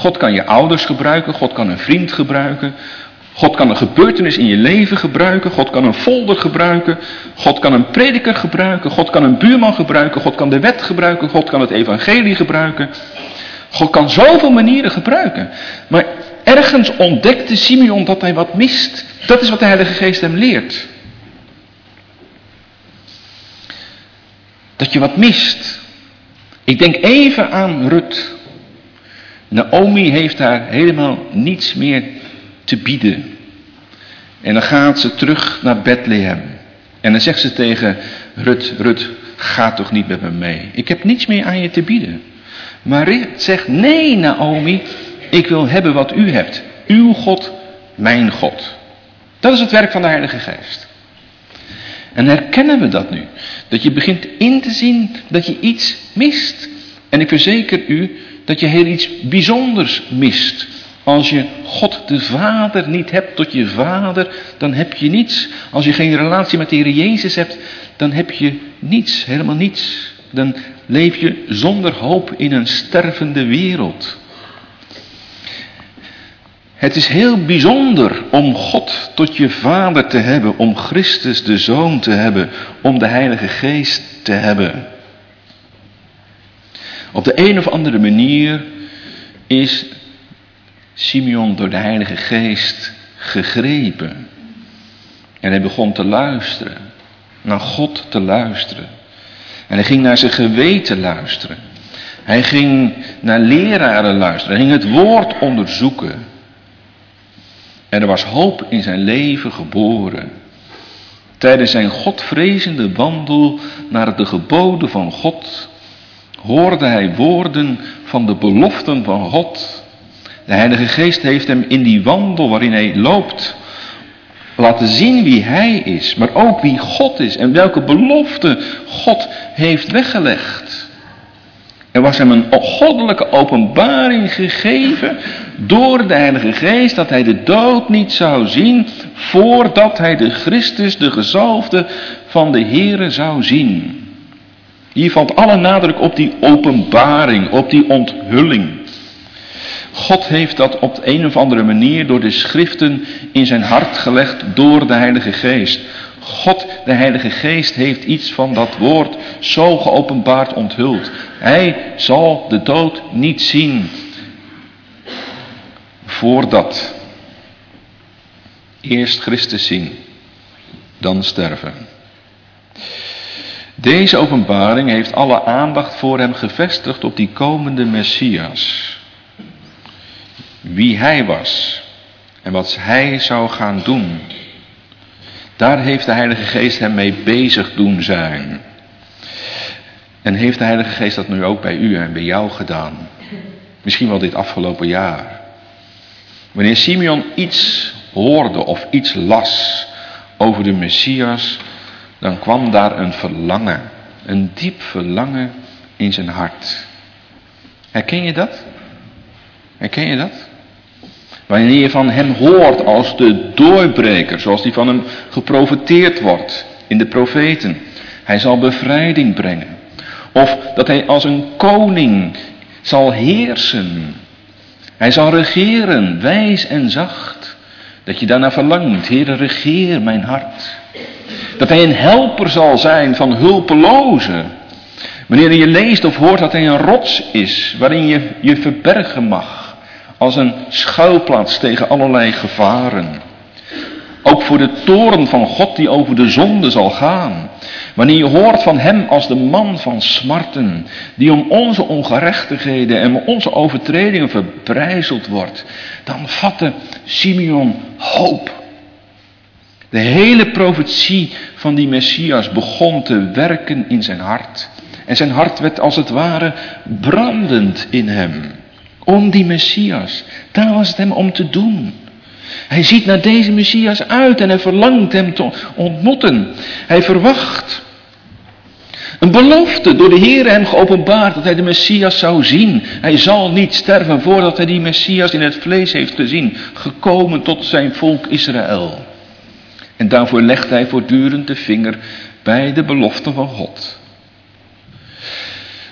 God kan je ouders gebruiken, God kan een vriend gebruiken. God kan een gebeurtenis in je leven gebruiken. God kan een folder gebruiken. God kan een prediker gebruiken. God kan een buurman gebruiken. God kan de wet gebruiken. God kan het evangelie gebruiken. God kan zoveel manieren gebruiken. Maar ergens ontdekte Simeon dat hij wat mist. Dat is wat de Heilige Geest hem leert. Dat je wat mist. Ik denk even aan Rut. Naomi heeft daar helemaal niets meer te bieden. En dan gaat ze terug naar Bethlehem. En dan zegt ze tegen Rut, Rut, ga toch niet met me mee. Ik heb niets meer aan je te bieden. Maar Rut zegt, nee Naomi, ik wil hebben wat u hebt. Uw God, mijn God. Dat is het werk van de Heilige Geest. En herkennen we dat nu? Dat je begint in te zien dat je iets mist. En ik verzeker u dat je heel iets bijzonders mist. Als je God de Vader niet hebt tot je Vader, dan heb je niets. Als je geen relatie met de Heer Jezus hebt, dan heb je niets, helemaal niets. Dan leef je zonder hoop in een stervende wereld. Het is heel bijzonder om God tot je Vader te hebben, om Christus de Zoon te hebben, om de Heilige Geest te hebben. Op de een of andere manier is Simeon door de Heilige Geest gegrepen. En hij begon te luisteren, naar God te luisteren. En hij ging naar zijn geweten luisteren. Hij ging naar leraren luisteren. Hij ging het woord onderzoeken. En er was hoop in zijn leven geboren. Tijdens zijn godvrezende wandel naar de geboden van God hoorde hij woorden van de beloften van God. De Heilige Geest heeft hem in die wandel waarin hij loopt laten zien wie hij is, maar ook wie God is en welke belofte God heeft weggelegd. Er was hem een goddelijke openbaring gegeven door de Heilige Geest dat hij de dood niet zou zien voordat hij de Christus, de gezalfde van de Here zou zien. Hier valt alle nadruk op die openbaring, op die onthulling. God heeft dat op de een of andere manier door de schriften in zijn hart gelegd door de Heilige Geest. God, de Heilige Geest, heeft iets van dat woord zo geopenbaard onthuld. Hij zal de dood niet zien voordat eerst Christus zien, dan sterven. Deze openbaring heeft alle aandacht voor hem gevestigd op die komende Messias. Wie hij was en wat hij zou gaan doen. Daar heeft de Heilige Geest hem mee bezig doen zijn. En heeft de Heilige Geest dat nu ook bij u en bij jou gedaan? Misschien wel dit afgelopen jaar. Wanneer Simeon iets hoorde of iets las over de Messias, dan kwam daar een verlangen, een diep verlangen in zijn hart. Herken je dat? Herken je dat? Wanneer je van hem hoort als de doorbreker, zoals die van hem geprofeteerd wordt in de profeten. Hij zal bevrijding brengen. Of dat hij als een koning zal heersen. Hij zal regeren, wijs en zacht. Dat je daarna verlangt, Heere, regeer mijn hart. Dat hij een helper zal zijn van hulpelozen. Wanneer je leest of hoort dat hij een rots is, waarin je je verbergen mag. Als een schuilplaats tegen allerlei gevaren. Ook voor de toorn van God die over de zonde zal gaan. Wanneer je hoort van hem als de man van smarten. Die om onze ongerechtigheden en onze overtredingen verbrijzeld wordt. Dan vatte Simeon hoop. De hele profetie van die Messias begon te werken in zijn hart. En zijn hart werd als het ware brandend in hem. Om die Messias. Daar was het hem om te doen. Hij ziet naar deze Messias uit en hij verlangt hem te ontmoeten. Hij verwacht een belofte door de Heer hem geopenbaard dat hij de Messias zou zien. Hij zal niet sterven voordat hij die Messias in het vlees heeft gezien. Gekomen tot zijn volk Israël. En daarvoor legt hij voortdurend de vinger bij de belofte van God.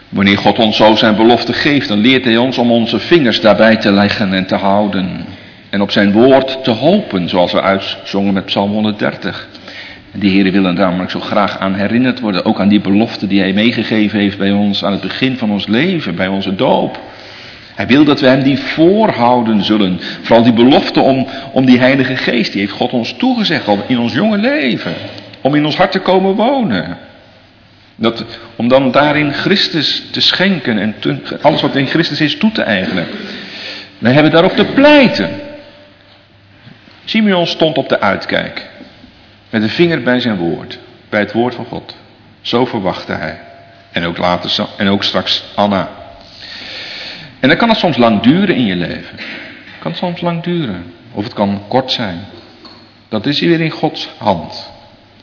Wanneer God ons zo zijn belofte geeft, dan leert hij ons om onze vingers daarbij te leggen en te houden. En op zijn woord te hopen, zoals we uitzongen met Psalm 130. En die Heer wil er namelijk zo graag aan herinnerd worden. Ook aan die belofte die hij meegegeven heeft bij ons aan het begin van ons leven, bij onze doop. Hij wil dat we hem die voorhouden zullen. Vooral die belofte om die Heilige Geest, die heeft God ons toegezegd al in ons jonge leven. Om in ons hart te komen wonen. Om dan daarin Christus te schenken en alles wat in Christus is toe te eigenen. Wij hebben daarop te pleiten. Simeon stond op de uitkijk. Met de vinger bij zijn woord. Bij het woord van God. Zo verwachtte hij. En ook straks Anna. En dan kan het soms lang duren in je leven. Het kan soms lang duren. Of het kan kort zijn. Dat is weer in Gods hand.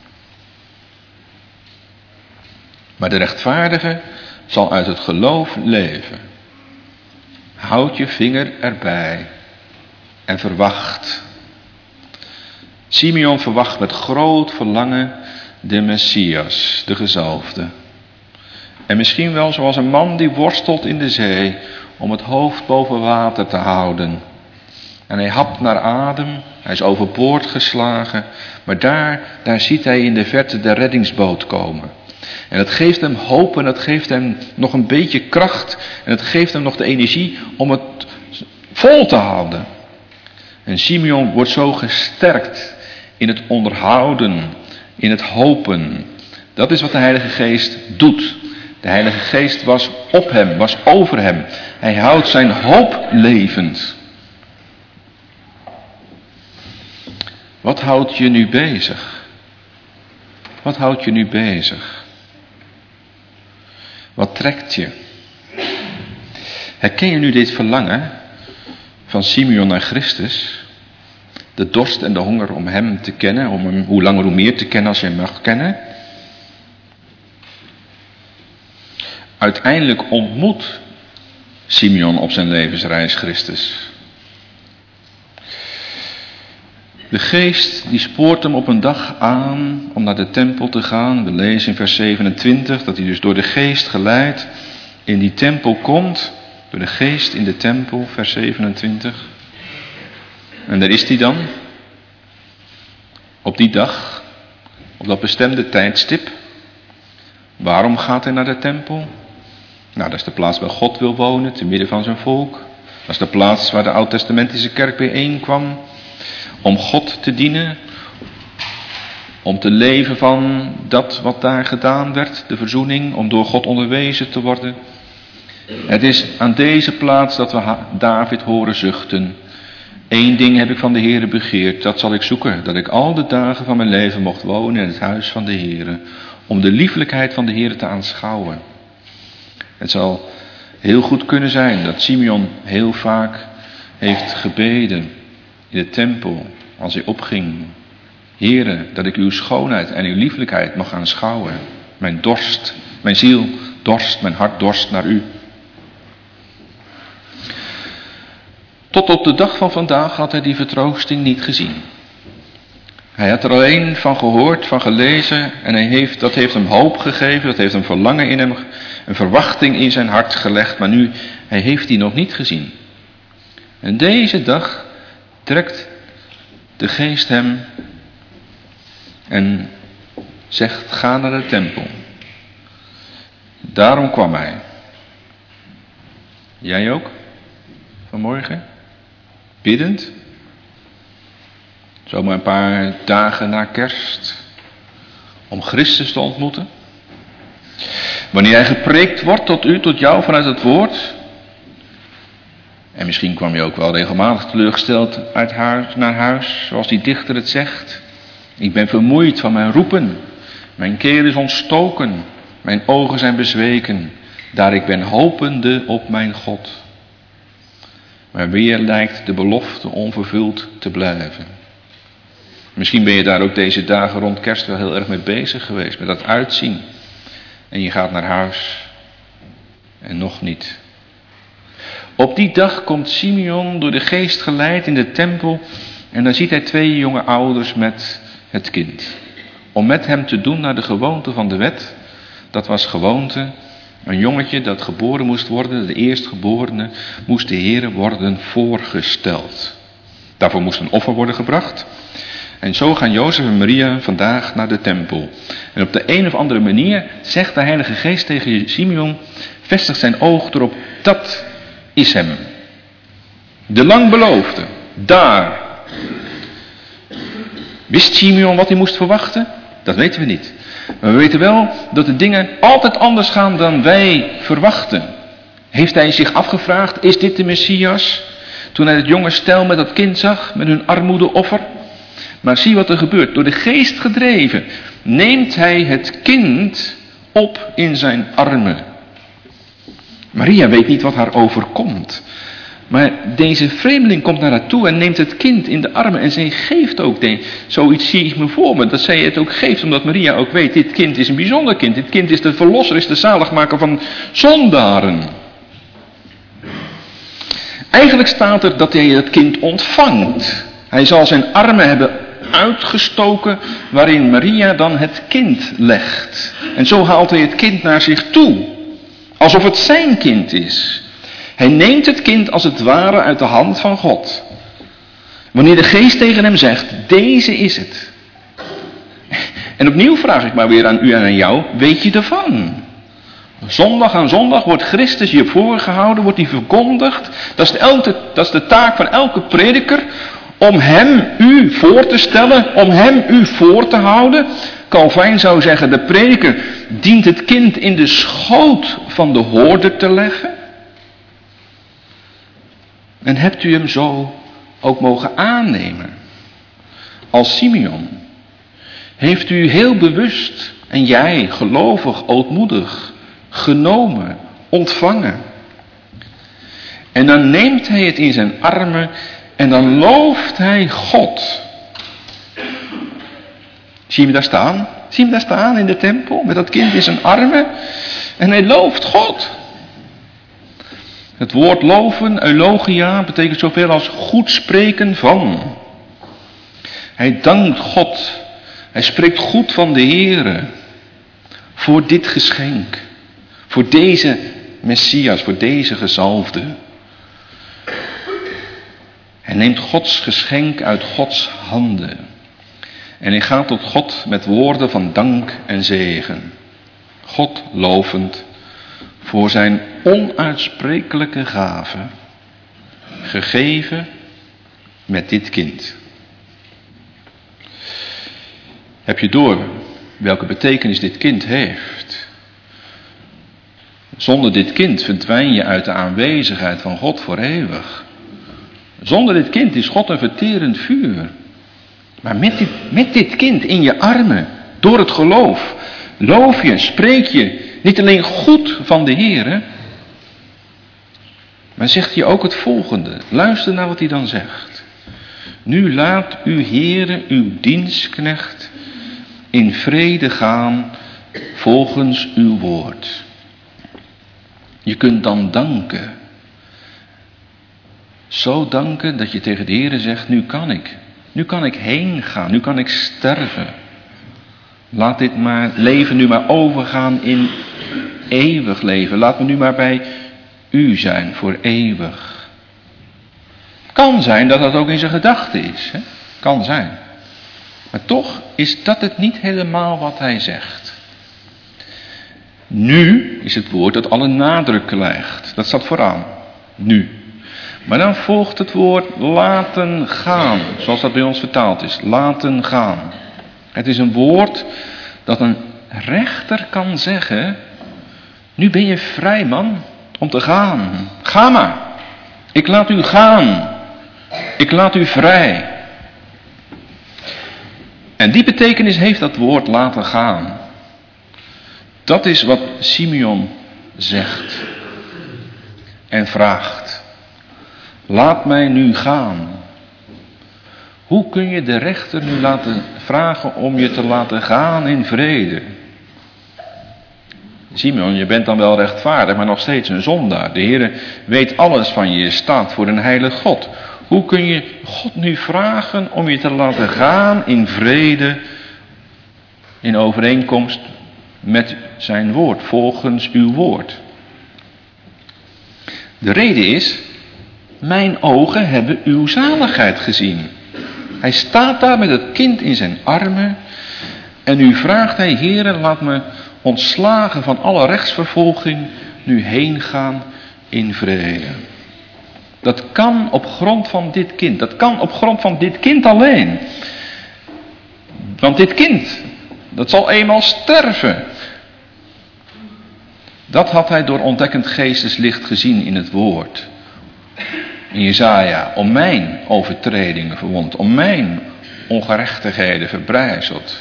Maar de rechtvaardige zal uit het geloof leven. Houd je vinger erbij. En verwacht. Simeon verwacht met groot verlangen de Messias, de gezalfde. En misschien wel zoals een man die worstelt in de zee om het hoofd boven water te houden. En hij hapt naar adem, hij is overboord geslagen, maar daar ziet hij in de verte de reddingsboot komen. En dat geeft hem hoop en dat geeft hem nog een beetje kracht en dat geeft hem nog de energie om het vol te houden. En Simeon wordt zo gesterkt in het onderhouden, in het hopen. Dat is wat de Heilige Geest doet. De Heilige Geest was op hem, was over hem. Hij houdt zijn hoop levend. Wat houdt je nu bezig? Wat houdt je nu bezig? Wat trekt je? Herken je nu dit verlangen van Simeon naar Christus? De dorst en de honger om hem te kennen, om hem hoe langer hoe meer te kennen als je hem mag kennen. Uiteindelijk ontmoet Simeon op zijn levensreis Christus. De Geest die spoort hem op een dag aan om naar de tempel te gaan. We lezen in vers 27 dat hij dus door de Geest geleid in die tempel komt. Door de Geest in de tempel, vers 27. En daar is hij dan. Op die dag. Op dat bestemde tijdstip. Waarom gaat hij naar de tempel? Nou, dat is de plaats waar God wil wonen, te midden van zijn volk. Dat is de plaats waar de Oud-testamentische kerk bijeenkwam. Om God te dienen. Om te leven van dat wat daar gedaan werd, de verzoening. Om door God onderwezen te worden. Het is aan deze plaats dat we David horen zuchten. 1 ding heb ik van de Heere begeerd, dat zal ik zoeken. Dat ik al de dagen van mijn leven mocht wonen in het huis van de Heere. Om de liefelijkheid van de Heere te aanschouwen. Het zal heel goed kunnen zijn dat Simeon heel vaak heeft gebeden in de tempel als hij opging. Heere, dat ik uw schoonheid en uw liefelijkheid mag aanschouwen. Mijn dorst, mijn ziel dorst, mijn hart dorst naar u. Tot op de dag van vandaag had hij die vertroosting niet gezien. Hij had er alleen van gehoord, van gelezen en dat heeft hem hoop gegeven, dat heeft hem verlangen in hem, een verwachting in zijn hart gelegd, maar nu, hij heeft die nog niet gezien. En deze dag trekt de Geest hem en zegt, ga naar de tempel. Daarom kwam hij. Jij ook? Vanmorgen? Biddend? Zomaar een paar dagen na kerst. Om Christus te ontmoeten. Wanneer hij gepreekt wordt tot jou vanuit het woord. En misschien kwam je ook wel regelmatig teleurgesteld uit huis naar huis. Zoals die dichter het zegt. Ik ben vermoeid van mijn roepen. Mijn keel is ontstoken. Mijn ogen zijn bezweken. Daar ik ben hopende op mijn God. Maar weer lijkt de belofte onvervuld te blijven. Misschien ben je daar ook deze dagen rond kerst wel heel erg mee bezig geweest. Met dat uitzien. En je gaat naar huis. En nog niet. Op die dag komt Simeon door de Geest geleid in de tempel. En dan ziet hij 2 jonge ouders met het kind. Om met hem te doen naar de gewoonte van de wet. Dat was gewoonte Een jongetje dat geboren moest worden, de eerstgeborene, moest de Heere worden voorgesteld. Daarvoor moest een offer worden gebracht. En zo gaan Jozef en Maria vandaag naar de tempel. En op de een of andere manier zegt de Heilige Geest tegen Simeon, vestigt zijn oog erop, dat is hem. De lang beloofde, daar. Wist Simeon wat hij moest verwachten? Dat weten we niet. Maar we weten wel dat de dingen altijd anders gaan dan wij verwachten. Heeft hij zich afgevraagd, is dit de Messias? Toen hij het jonge stel met dat kind zag, met hun armoedeoffer. Maar zie wat er gebeurt. Door de geest gedreven neemt hij het kind op in zijn armen. Maria weet niet wat haar overkomt. Maar deze vreemdeling komt naar haar toe en neemt het kind in de armen. En zij geeft ook, zoiets zie ik me voor me, dat zij het ook geeft. Omdat Maria ook weet, dit kind is een bijzonder kind. Dit kind is de verlosser, is de zaligmaker van zondaren. Eigenlijk staat er dat hij het kind ontvangt. Hij zal zijn armen hebben uitgestoken waarin Maria dan het kind legt. En zo haalt hij het kind naar zich toe. Alsof het zijn kind is. Hij neemt het kind als het ware uit de hand van God. Wanneer de geest tegen hem zegt, deze is het. En opnieuw vraag ik maar weer aan u en aan jou, weet je ervan? Zondag aan zondag wordt Christus je voorgehouden, wordt hij verkondigd. Dat is de taak van elke prediker, om hem u voor te stellen, om hem u voor te houden. Calvijn zou zeggen, de prediker dient het kind in de schoot van de hoorder te leggen. En hebt u hem zo ook mogen aannemen? Als Simeon. Heeft u heel bewust, en jij gelovig, ootmoedig, genomen, ontvangen. En dan neemt hij het in zijn armen en dan looft hij God. Zie je hem daar staan? Zie je hem daar staan in de tempel met dat kind in zijn armen? En hij looft God. Het woord loven, eulogia, betekent zoveel als goed spreken van. Hij dankt God. Hij spreekt goed van de Heere. Voor dit geschenk. Voor deze Messias, voor deze gezalfde. Hij neemt Gods geschenk uit Gods handen. En hij gaat tot God met woorden van dank en zegen. God lovend voor zijn onuitsprekelijke gave, gegeven met dit kind. Heb je door welke betekenis dit kind heeft? Zonder dit kind verdwijn je uit de aanwezigheid van God voor eeuwig. Zonder dit kind is God een verterend vuur. Maar met dit kind in je armen, door het geloof, loof je, spreek je niet alleen goed van de Heere, maar zegt hij ook het volgende. Luister naar wat hij dan zegt. Nu laat uw Heere, uw dienstknecht, in vrede gaan volgens uw woord. Je kunt dan danken. Zo danken dat je tegen de Heere zegt, nu kan ik. Nu kan ik heen gaan, nu kan ik sterven. Laat dit leven nu maar overgaan in eeuwig leven. Laat me nu maar bij u zijn voor eeuwig. Kan zijn dat dat ook in zijn gedachte is. Hè? Kan zijn. Maar toch is dat het niet helemaal wat hij zegt. Nu is het woord dat alle nadruk krijgt. Dat staat vooraan. Nu. Maar dan volgt het woord laten gaan. Zoals dat bij ons vertaald is. Laten gaan. Het is een woord dat een rechter kan zeggen. Nu ben je vrij, man, om te gaan. Ga maar. Ik laat u gaan. Ik laat u vrij. En die betekenis heeft dat woord laten gaan. Dat is wat Simeon zegt. En vraagt. Laat mij nu gaan. Hoe kun je de rechter nu laten vragen om je te laten gaan in vrede? Simeon, je bent dan wel rechtvaardig, maar nog steeds een zondaar. De Heere weet alles van je, je staat voor een heilig God. Hoe kun je God nu vragen om je te laten gaan in vrede, in overeenkomst met zijn woord, volgens uw woord. De reden is, mijn ogen hebben uw zaligheid gezien. Hij staat daar met het kind in zijn armen en nu vraagt hij, Heere, laat me ontslagen van alle rechtsvervolging nu heen gaan in vrede. Dat kan op grond van dit kind. Dat kan op grond van dit kind alleen. Want dit kind, dat zal eenmaal sterven. Dat had hij door ontdekkend geesteslicht gezien in het woord. In Jesaja, om mijn overtredingen verwond, om mijn ongerechtigheden verbrijzeld.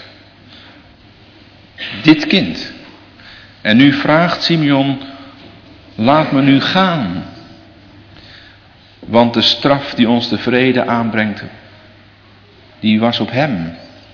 Dit kind. En nu vraagt Simeon, laat me nu gaan. Want de straf die ons de vrede aanbrengt, die was op hem.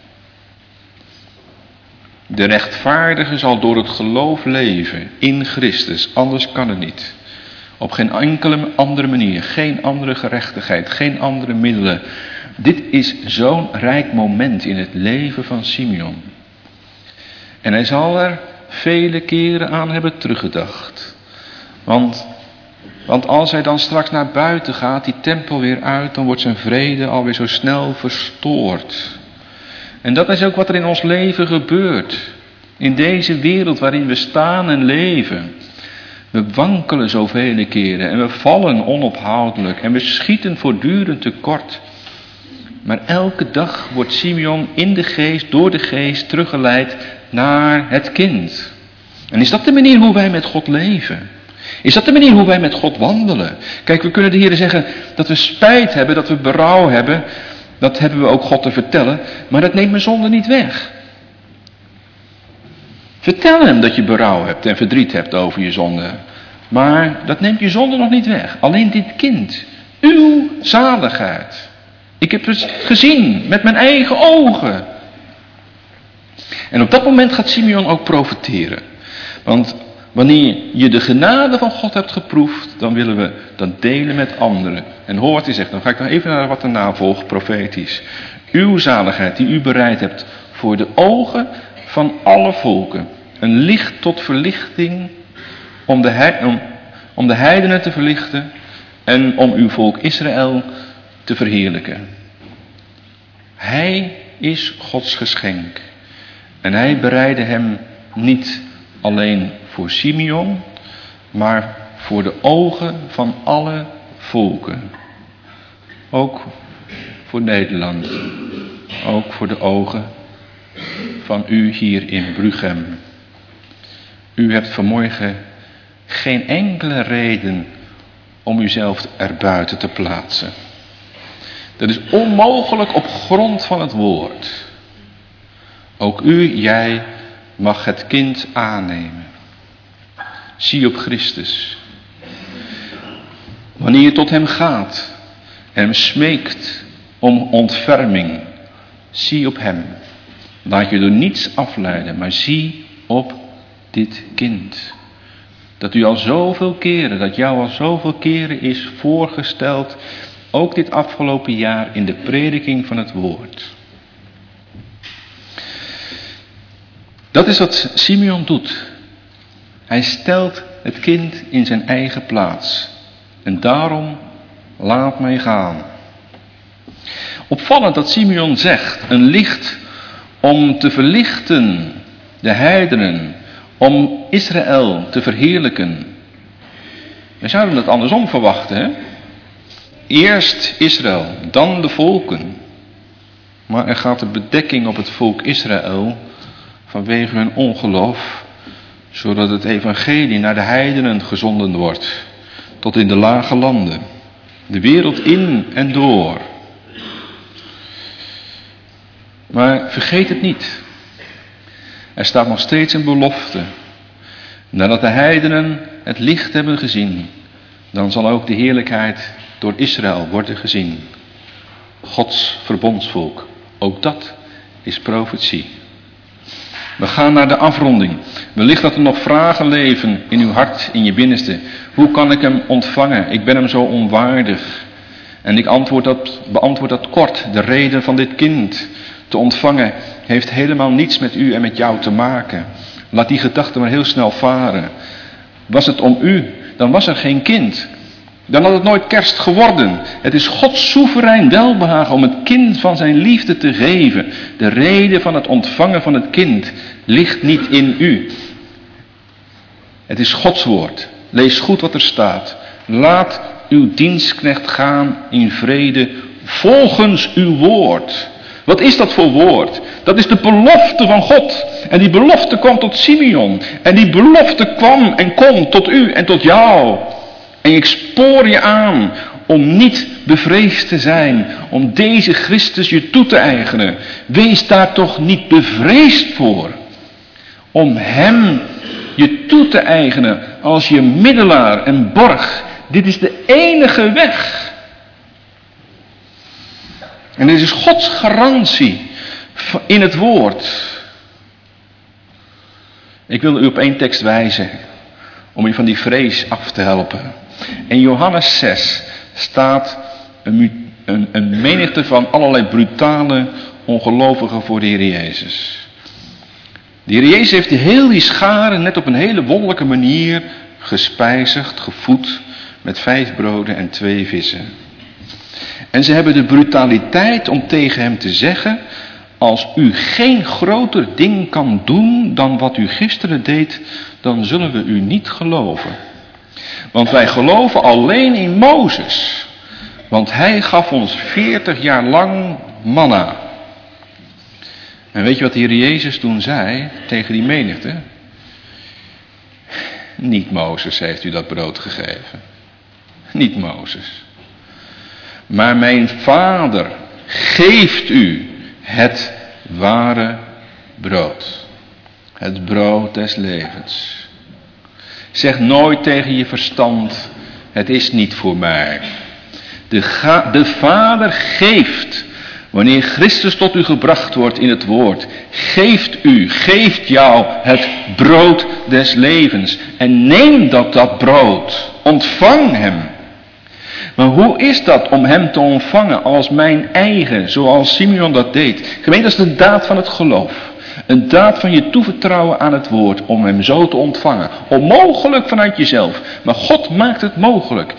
De rechtvaardige zal door het geloof leven in Christus, anders kan het niet. Op geen enkele andere manier, geen andere gerechtigheid, geen andere middelen. Dit is zo'n rijk moment in het leven van Simeon. En hij zal er vele keren aan hebben teruggedacht. Want als hij dan straks naar buiten gaat, die tempel weer uit, dan wordt zijn vrede alweer zo snel verstoord. En dat is ook wat er in ons leven gebeurt. In deze wereld waarin we staan en leven. We wankelen zoveel keren en we vallen onophoudelijk en we schieten voortdurend tekort. Maar elke dag wordt Simeon in de geest, door de geest teruggeleid naar het kind. En is dat de manier hoe wij met God leven? Is dat de manier hoe wij met God wandelen? Kijk, we kunnen de Heer zeggen dat we spijt hebben, dat we berouw hebben. Dat hebben we ook God te vertellen. Maar dat neemt mijn zonde niet weg. Vertel hem dat je berouw hebt en verdriet hebt over je zonde. Maar dat neemt je zonde nog niet weg. Alleen dit kind. Uw zaligheid. Ik heb het gezien met mijn eigen ogen. En op dat moment gaat Simeon ook profiteren. Want wanneer je de genade van God hebt geproefd, dan willen we dat delen met anderen. En hoor wat hij zegt, dan ga ik nog even naar wat erna volgt, profetisch. Uw zaligheid die u bereid hebt voor de ogen van alle volken. Een licht tot verlichting om de heidenen te verlichten en om uw volk Israël te verheerlijken. Hij is Gods geschenk. En hij bereidde hem niet alleen voor Simeon, maar voor de ogen van alle volken. Ook voor Nederland. Ook voor de ogen van u hier in Bruchem. U hebt vanmorgen geen enkele reden om uzelf erbuiten te plaatsen. Dat is onmogelijk op grond van het woord. Ook u, jij, mag het kind aannemen. Zie op Christus. Wanneer je tot hem gaat en hem smeekt om ontferming, zie op hem. Laat je door niets afleiden, maar zie op dit kind. Dat u al zoveel keren, dat jou al zoveel keren is voorgesteld, ook dit afgelopen jaar in de prediking van het woord. Dat is wat Simeon doet. Hij stelt het kind in zijn eigen plaats. En daarom laat mij gaan. Opvallend dat Simeon zegt, een licht om te verlichten de heidenen, om Israël te verheerlijken. We zouden het andersom verwachten, hè? Eerst Israël, dan de volken. Maar er gaat de bedekking op het volk Israël vanwege hun ongeloof, zodat het evangelie naar de heidenen gezonden wordt, tot in de lage landen, de wereld in en door. Maar vergeet het niet, er staat nog steeds een belofte. Nadat de heidenen het licht hebben gezien, dan zal ook de heerlijkheid door Israël worden gezien. Gods verbondsvolk, ook dat is profetie. We gaan naar de afronding. Wellicht dat er nog vragen leven in uw hart, in je binnenste. Hoe kan ik hem ontvangen? Ik ben hem zo onwaardig. En ik beantwoord dat kort. De reden van dit kind te ontvangen heeft helemaal niets met u en met jou te maken. Laat die gedachte maar heel snel varen. Was het om u, dan was er geen kind. Dan had het nooit kerst geworden. Het is Gods soeverein welbehagen om het kind van zijn liefde te geven. De reden van het ontvangen van het kind ligt niet in u. Het is Gods woord. Lees goed wat er staat. Laat uw dienstknecht gaan in vrede volgens uw woord. Wat is dat voor woord? Dat is de belofte van God. En die belofte kwam tot Simeon. En die belofte kwam en komt tot u en tot jou. En ik spoor je aan om niet bevreesd te zijn, om deze Christus je toe te eigenen. Wees daar toch niet bevreesd voor. Om hem je toe te eigenen als je middelaar en borg. Dit is de enige weg. En dit is Gods garantie in het woord. Ik wil u op 1 tekst wijzen, om u van die vrees af te helpen. In Johannes 6 staat een menigte van allerlei brutale ongelovigen voor de Heer Jezus. De Heer Jezus heeft heel die scharen net op een hele wonderlijke manier gespijzigd, gevoed met 5 broden en 2 vissen. En ze hebben de brutaliteit om tegen hem te zeggen: als u geen groter ding kan doen dan wat u gisteren deed, dan zullen we u niet geloven. Want wij geloven alleen in Mozes. Want hij gaf ons 40 jaar lang manna. En weet je wat de Heer Jezus toen zei tegen die menigte? Niet Mozes heeft u dat brood gegeven. Niet Mozes. Maar mijn Vader geeft u het ware brood. Het brood des levens. Zeg nooit tegen je verstand: het is niet voor mij. De Vader geeft, wanneer Christus tot u gebracht wordt in het woord, geeft jou het brood des levens. En neem dat brood, ontvang hem. Maar hoe is dat om hem te ontvangen als mijn eigen, zoals Simeon dat deed? Gemeente, dat is de daad van het geloof. Een daad van je toevertrouwen aan het woord om hem zo te ontvangen. Onmogelijk vanuit jezelf, maar God maakt het mogelijk.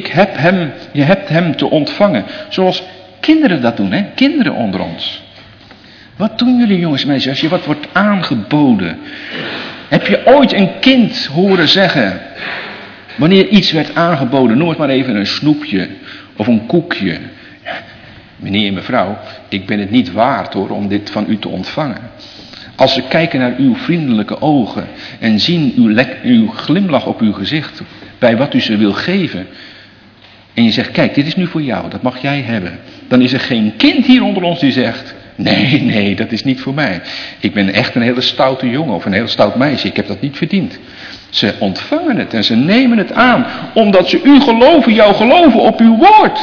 Je hebt hem te ontvangen. Zoals kinderen dat doen, hè? Kinderen onder ons. Wat doen jullie jongens en meisjes als je wat wordt aangeboden? Heb je ooit een kind horen zeggen, wanneer iets werd aangeboden, noem het maar even een snoepje of een koekje: meneer en mevrouw, ik ben het niet waard hoor om dit van u te ontvangen. Als ze kijken naar uw vriendelijke ogen en zien uw glimlach op uw gezicht bij wat u ze wil geven, en je zegt: kijk, dit is nu voor jou, dat mag jij hebben. Dan is er geen kind hier onder ons die zegt: nee, dat is niet voor mij. Ik ben echt een hele stoute jongen of een heel stout meisje, ik heb dat niet verdiend. Ze ontvangen het en ze nemen het aan, omdat ze u geloven, jou geloven op uw woord.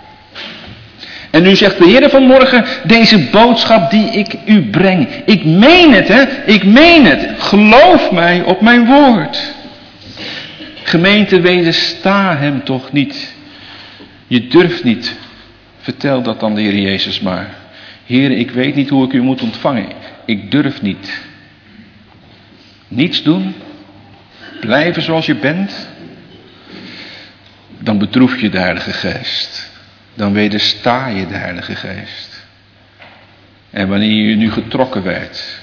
En nu zegt de Heer vanmorgen: deze boodschap die ik u breng, ik meen het, hè? Ik meen het. Geloof mij op mijn woord. Gemeente, wedersta hem toch niet. Je durft niet. Vertel dat dan de Heer Jezus maar. Heer, ik weet niet hoe ik u moet ontvangen. Ik durf niet. Niets doen. Blijven zoals je bent. Dan bedroef je de Heilige Geest. Dan wedersta je de Heilige Geest. En wanneer je nu getrokken werd,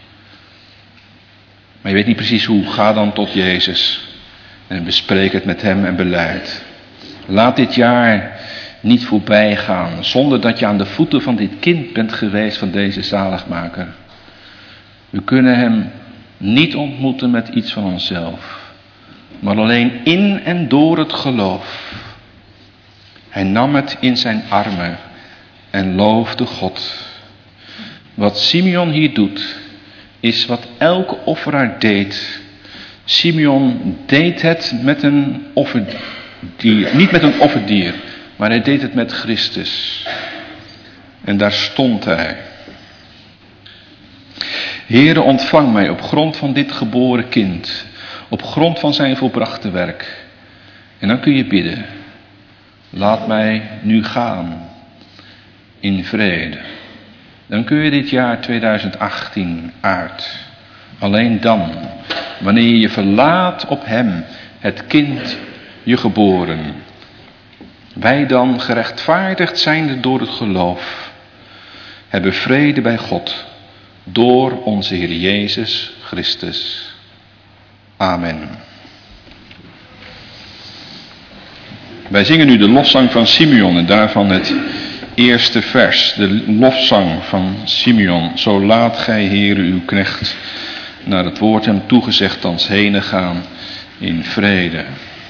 maar je weet niet precies hoe, ga dan tot Jezus en bespreek het met hem en beleid. Laat dit jaar niet voorbij gaan zonder dat je aan de voeten van dit kind bent geweest van deze zaligmaker. We kunnen hem niet ontmoeten met iets van onszelf, maar alleen in en door het geloof. Hij nam het in zijn armen en loofde God. Wat Simeon hier doet, is wat elke offeraar deed. Simeon deed het met een offerdier, niet met een offerdier, maar hij deed het met Christus. En daar stond hij. Heere, ontvang mij op grond van dit geboren kind, op grond van zijn volbrachte werk. En dan kun je bidden: laat mij nu gaan in vrede. Dan kun je dit jaar 2018 uit. Alleen dan, wanneer je verlaat op hem, het kind, je geboren. Wij dan, gerechtvaardigd zijnde door het geloof, hebben vrede bij God door onze Heer Jezus Christus. Amen. Wij zingen nu de lofzang van Simeon en daarvan het eerste vers, de lofzang van Simeon. Zo laat gij, Heere, uw knecht naar het woord hem toegezegd thans henen gaan in vrede.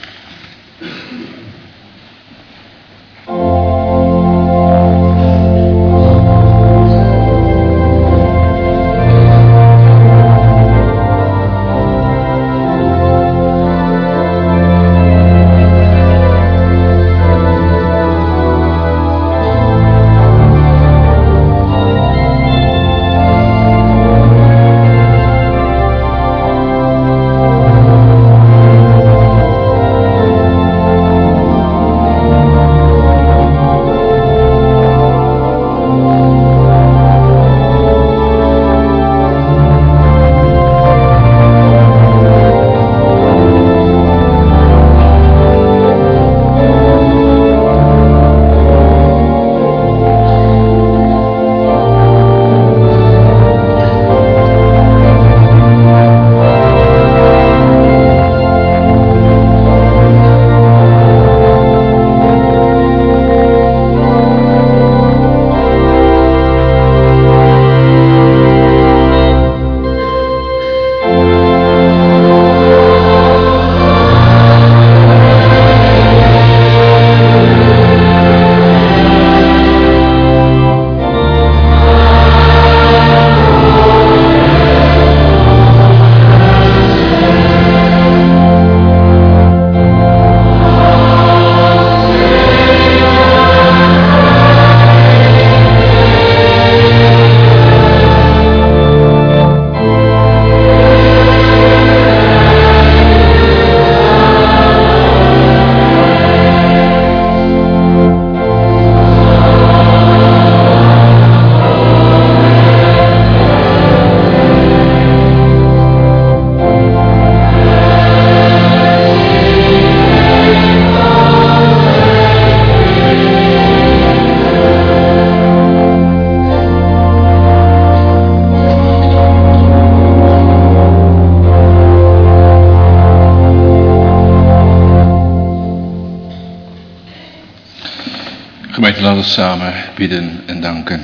Laten we samen bidden en danken.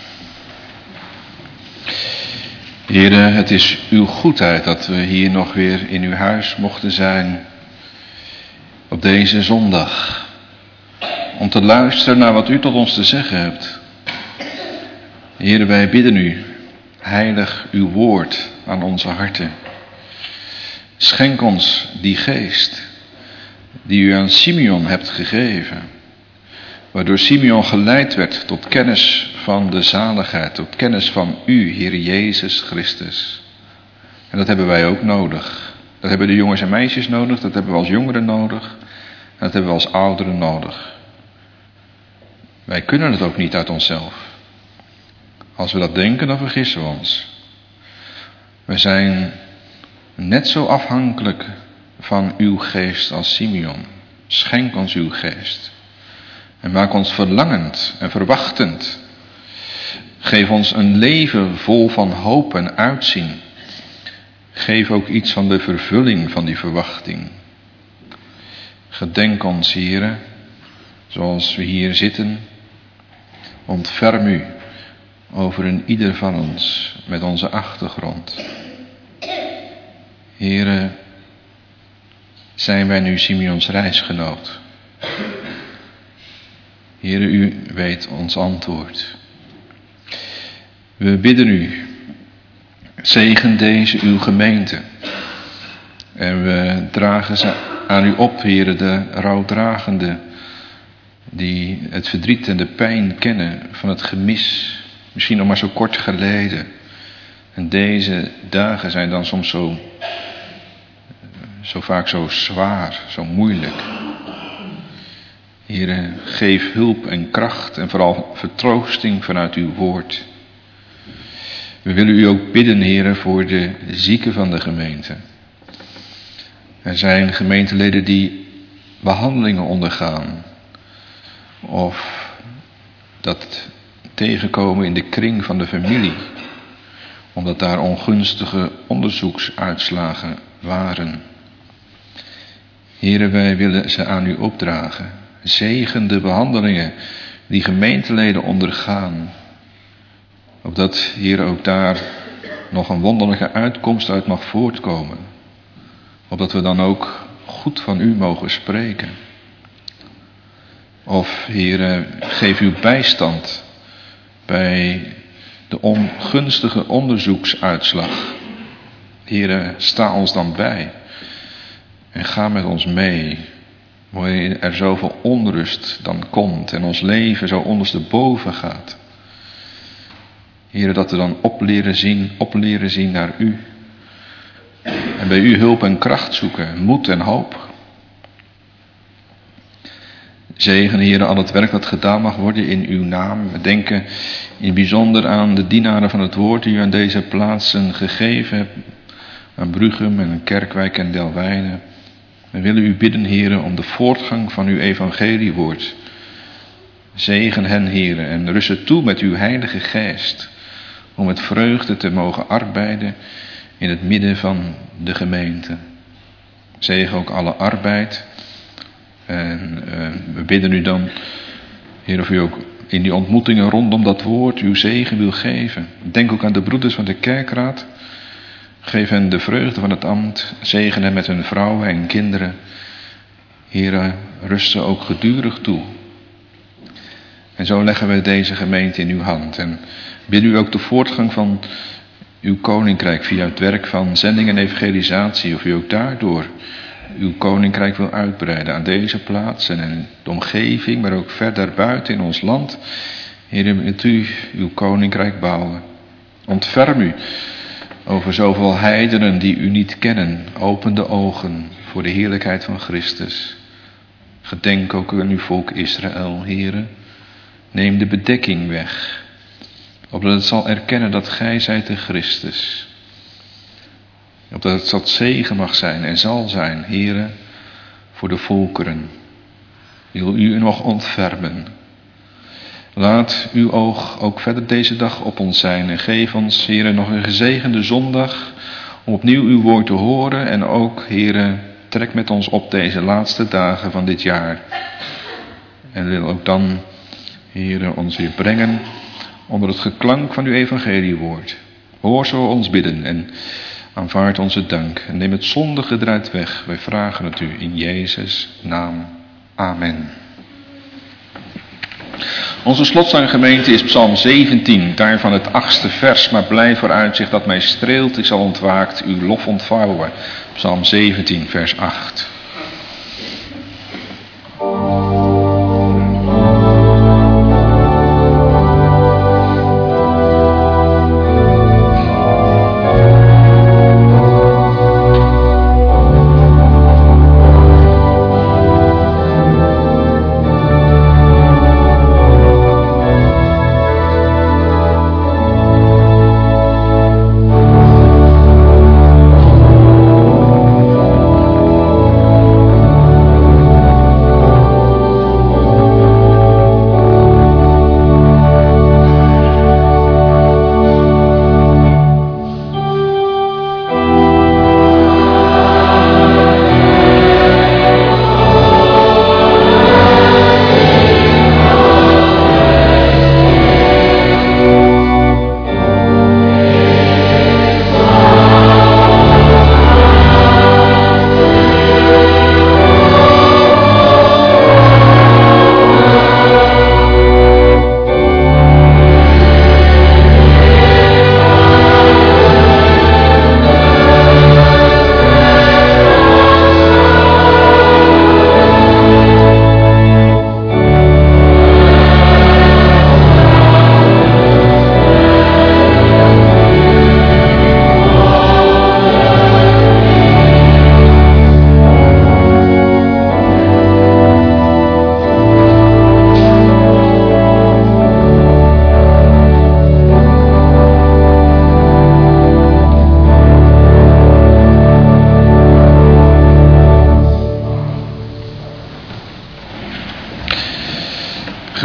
Heere, het is uw goedheid dat we hier nog weer in uw huis mochten zijn op deze zondag. Om te luisteren naar wat u tot ons te zeggen hebt. Heere, wij bidden u, heilig uw woord aan onze harten. Schenk ons die geest die u aan Simeon hebt gegeven. Waardoor Simeon geleid werd tot kennis van de zaligheid, tot kennis van u, Heer Jezus Christus. En dat hebben wij ook nodig. Dat hebben de jongens en meisjes nodig, dat hebben we als jongeren nodig. En dat hebben we als ouderen nodig. Wij kunnen het ook niet uit onszelf. Als we dat denken, dan vergissen we ons. We zijn net zo afhankelijk van uw geest als Simeon. Schenk ons uw geest. En maak ons verlangend en verwachtend. Geef ons een leven vol van hoop en uitzien. Geef ook iets van de vervulling van die verwachting. Gedenk ons, Heere, zoals we hier zitten. Ontferm u over een ieder van ons met onze achtergrond. Heere, zijn wij nu Simeons reisgenoot? Heere, u weet ons antwoord. We bidden u, zegen deze uw gemeente. En we dragen ze aan u op, Heere, de rouwdragenden, die het verdriet en de pijn kennen van het gemis, misschien nog maar zo kort geleden. En deze dagen zijn dan soms zo vaak zo zwaar, zo moeilijk. Heere, geef hulp en kracht en vooral vertroosting vanuit uw woord. We willen u ook bidden, Heere, voor de zieken van de gemeente. Er zijn gemeenteleden die behandelingen ondergaan. Of dat tegenkomen in de kring van de familie. Omdat daar ongunstige onderzoeksuitslagen waren. Heere, wij willen ze aan u opdragen. Zegen de behandelingen die gemeenteleden ondergaan. Opdat, Heere, ook daar nog een wonderlijke uitkomst uit mag voortkomen. Opdat we dan ook goed van u mogen spreken. Of, Heere, geef uw bijstand bij de ongunstige onderzoeksuitslag. Heere, sta ons dan bij en ga met ons mee. Wanneer er zoveel onrust dan komt en ons leven zo ondersteboven gaat. Heere, dat we dan op leren zien naar u. En bij u hulp en kracht zoeken, moed en hoop. Zegen, Heere, al het werk dat gedaan mag worden in uw naam. We denken in het bijzonder aan de dienaren van het woord die u aan deze plaatsen gegeven hebt. Aan Bruchem en Kerkwijk en Delwijnen. We willen u bidden, Heere, om de voortgang van uw evangeliewoord. Zegen hen, Heere, en rust het toe met uw heilige geest. Om met vreugde te mogen arbeiden in het midden van de gemeente. Zegen ook alle arbeid. En we bidden u dan, Heer, of u ook in die ontmoetingen rondom dat woord uw zegen wil geven. Denk ook aan de broeders van de kerkraad. Geef hen de vreugde van het ambt. Zegen hen met hun vrouwen en kinderen. Heer, rust ze ook gedurig toe. En zo leggen we deze gemeente in uw hand. En bidden u ook de voortgang van uw koninkrijk via het werk van zending en evangelisatie. Of u ook daardoor uw koninkrijk wil uitbreiden aan deze plaats en in de omgeving, maar ook verder buiten in ons land. Heer, wilt u uw koninkrijk bouwen. Ontferm u over zoveel heidenen die u niet kennen. Open de ogen voor de heerlijkheid van Christus. Gedenk ook aan uw volk Israël, Heere. Neem de bedekking weg, opdat het zal erkennen dat gij zijt de Christus. Opdat het tot zegen mag zijn en zal zijn, Heere, voor de volkeren. Wil u nog ontfermen. Laat uw oog ook verder deze dag op ons zijn en geef ons, Heere, nog een gezegende zondag om opnieuw uw woord te horen. En ook, Heere, trek met ons op deze laatste dagen van dit jaar. En wil ook dan, Heere, ons weer brengen onder het geklank van uw evangeliewoord. Hoor zo ons bidden en aanvaard onze dank en neem het zondige eruit weg. Wij vragen het u in Jezus' naam. Amen. Onze slotzanggemeente is Psalm 17, daarvan het 8e vers. Maar blij vooruitzicht dat mij streelt, ik zal ontwaakt uw lof ontvouwen. Psalm 17, vers 8.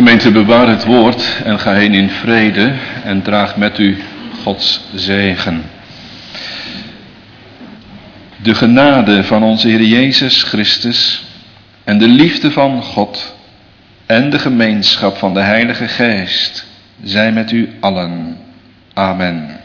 Gemeente, bewaar het woord en ga heen in vrede en draag met u Gods zegen. De genade van onze Heer Jezus Christus en de liefde van God en de gemeenschap van de Heilige Geest zij met u allen. Amen.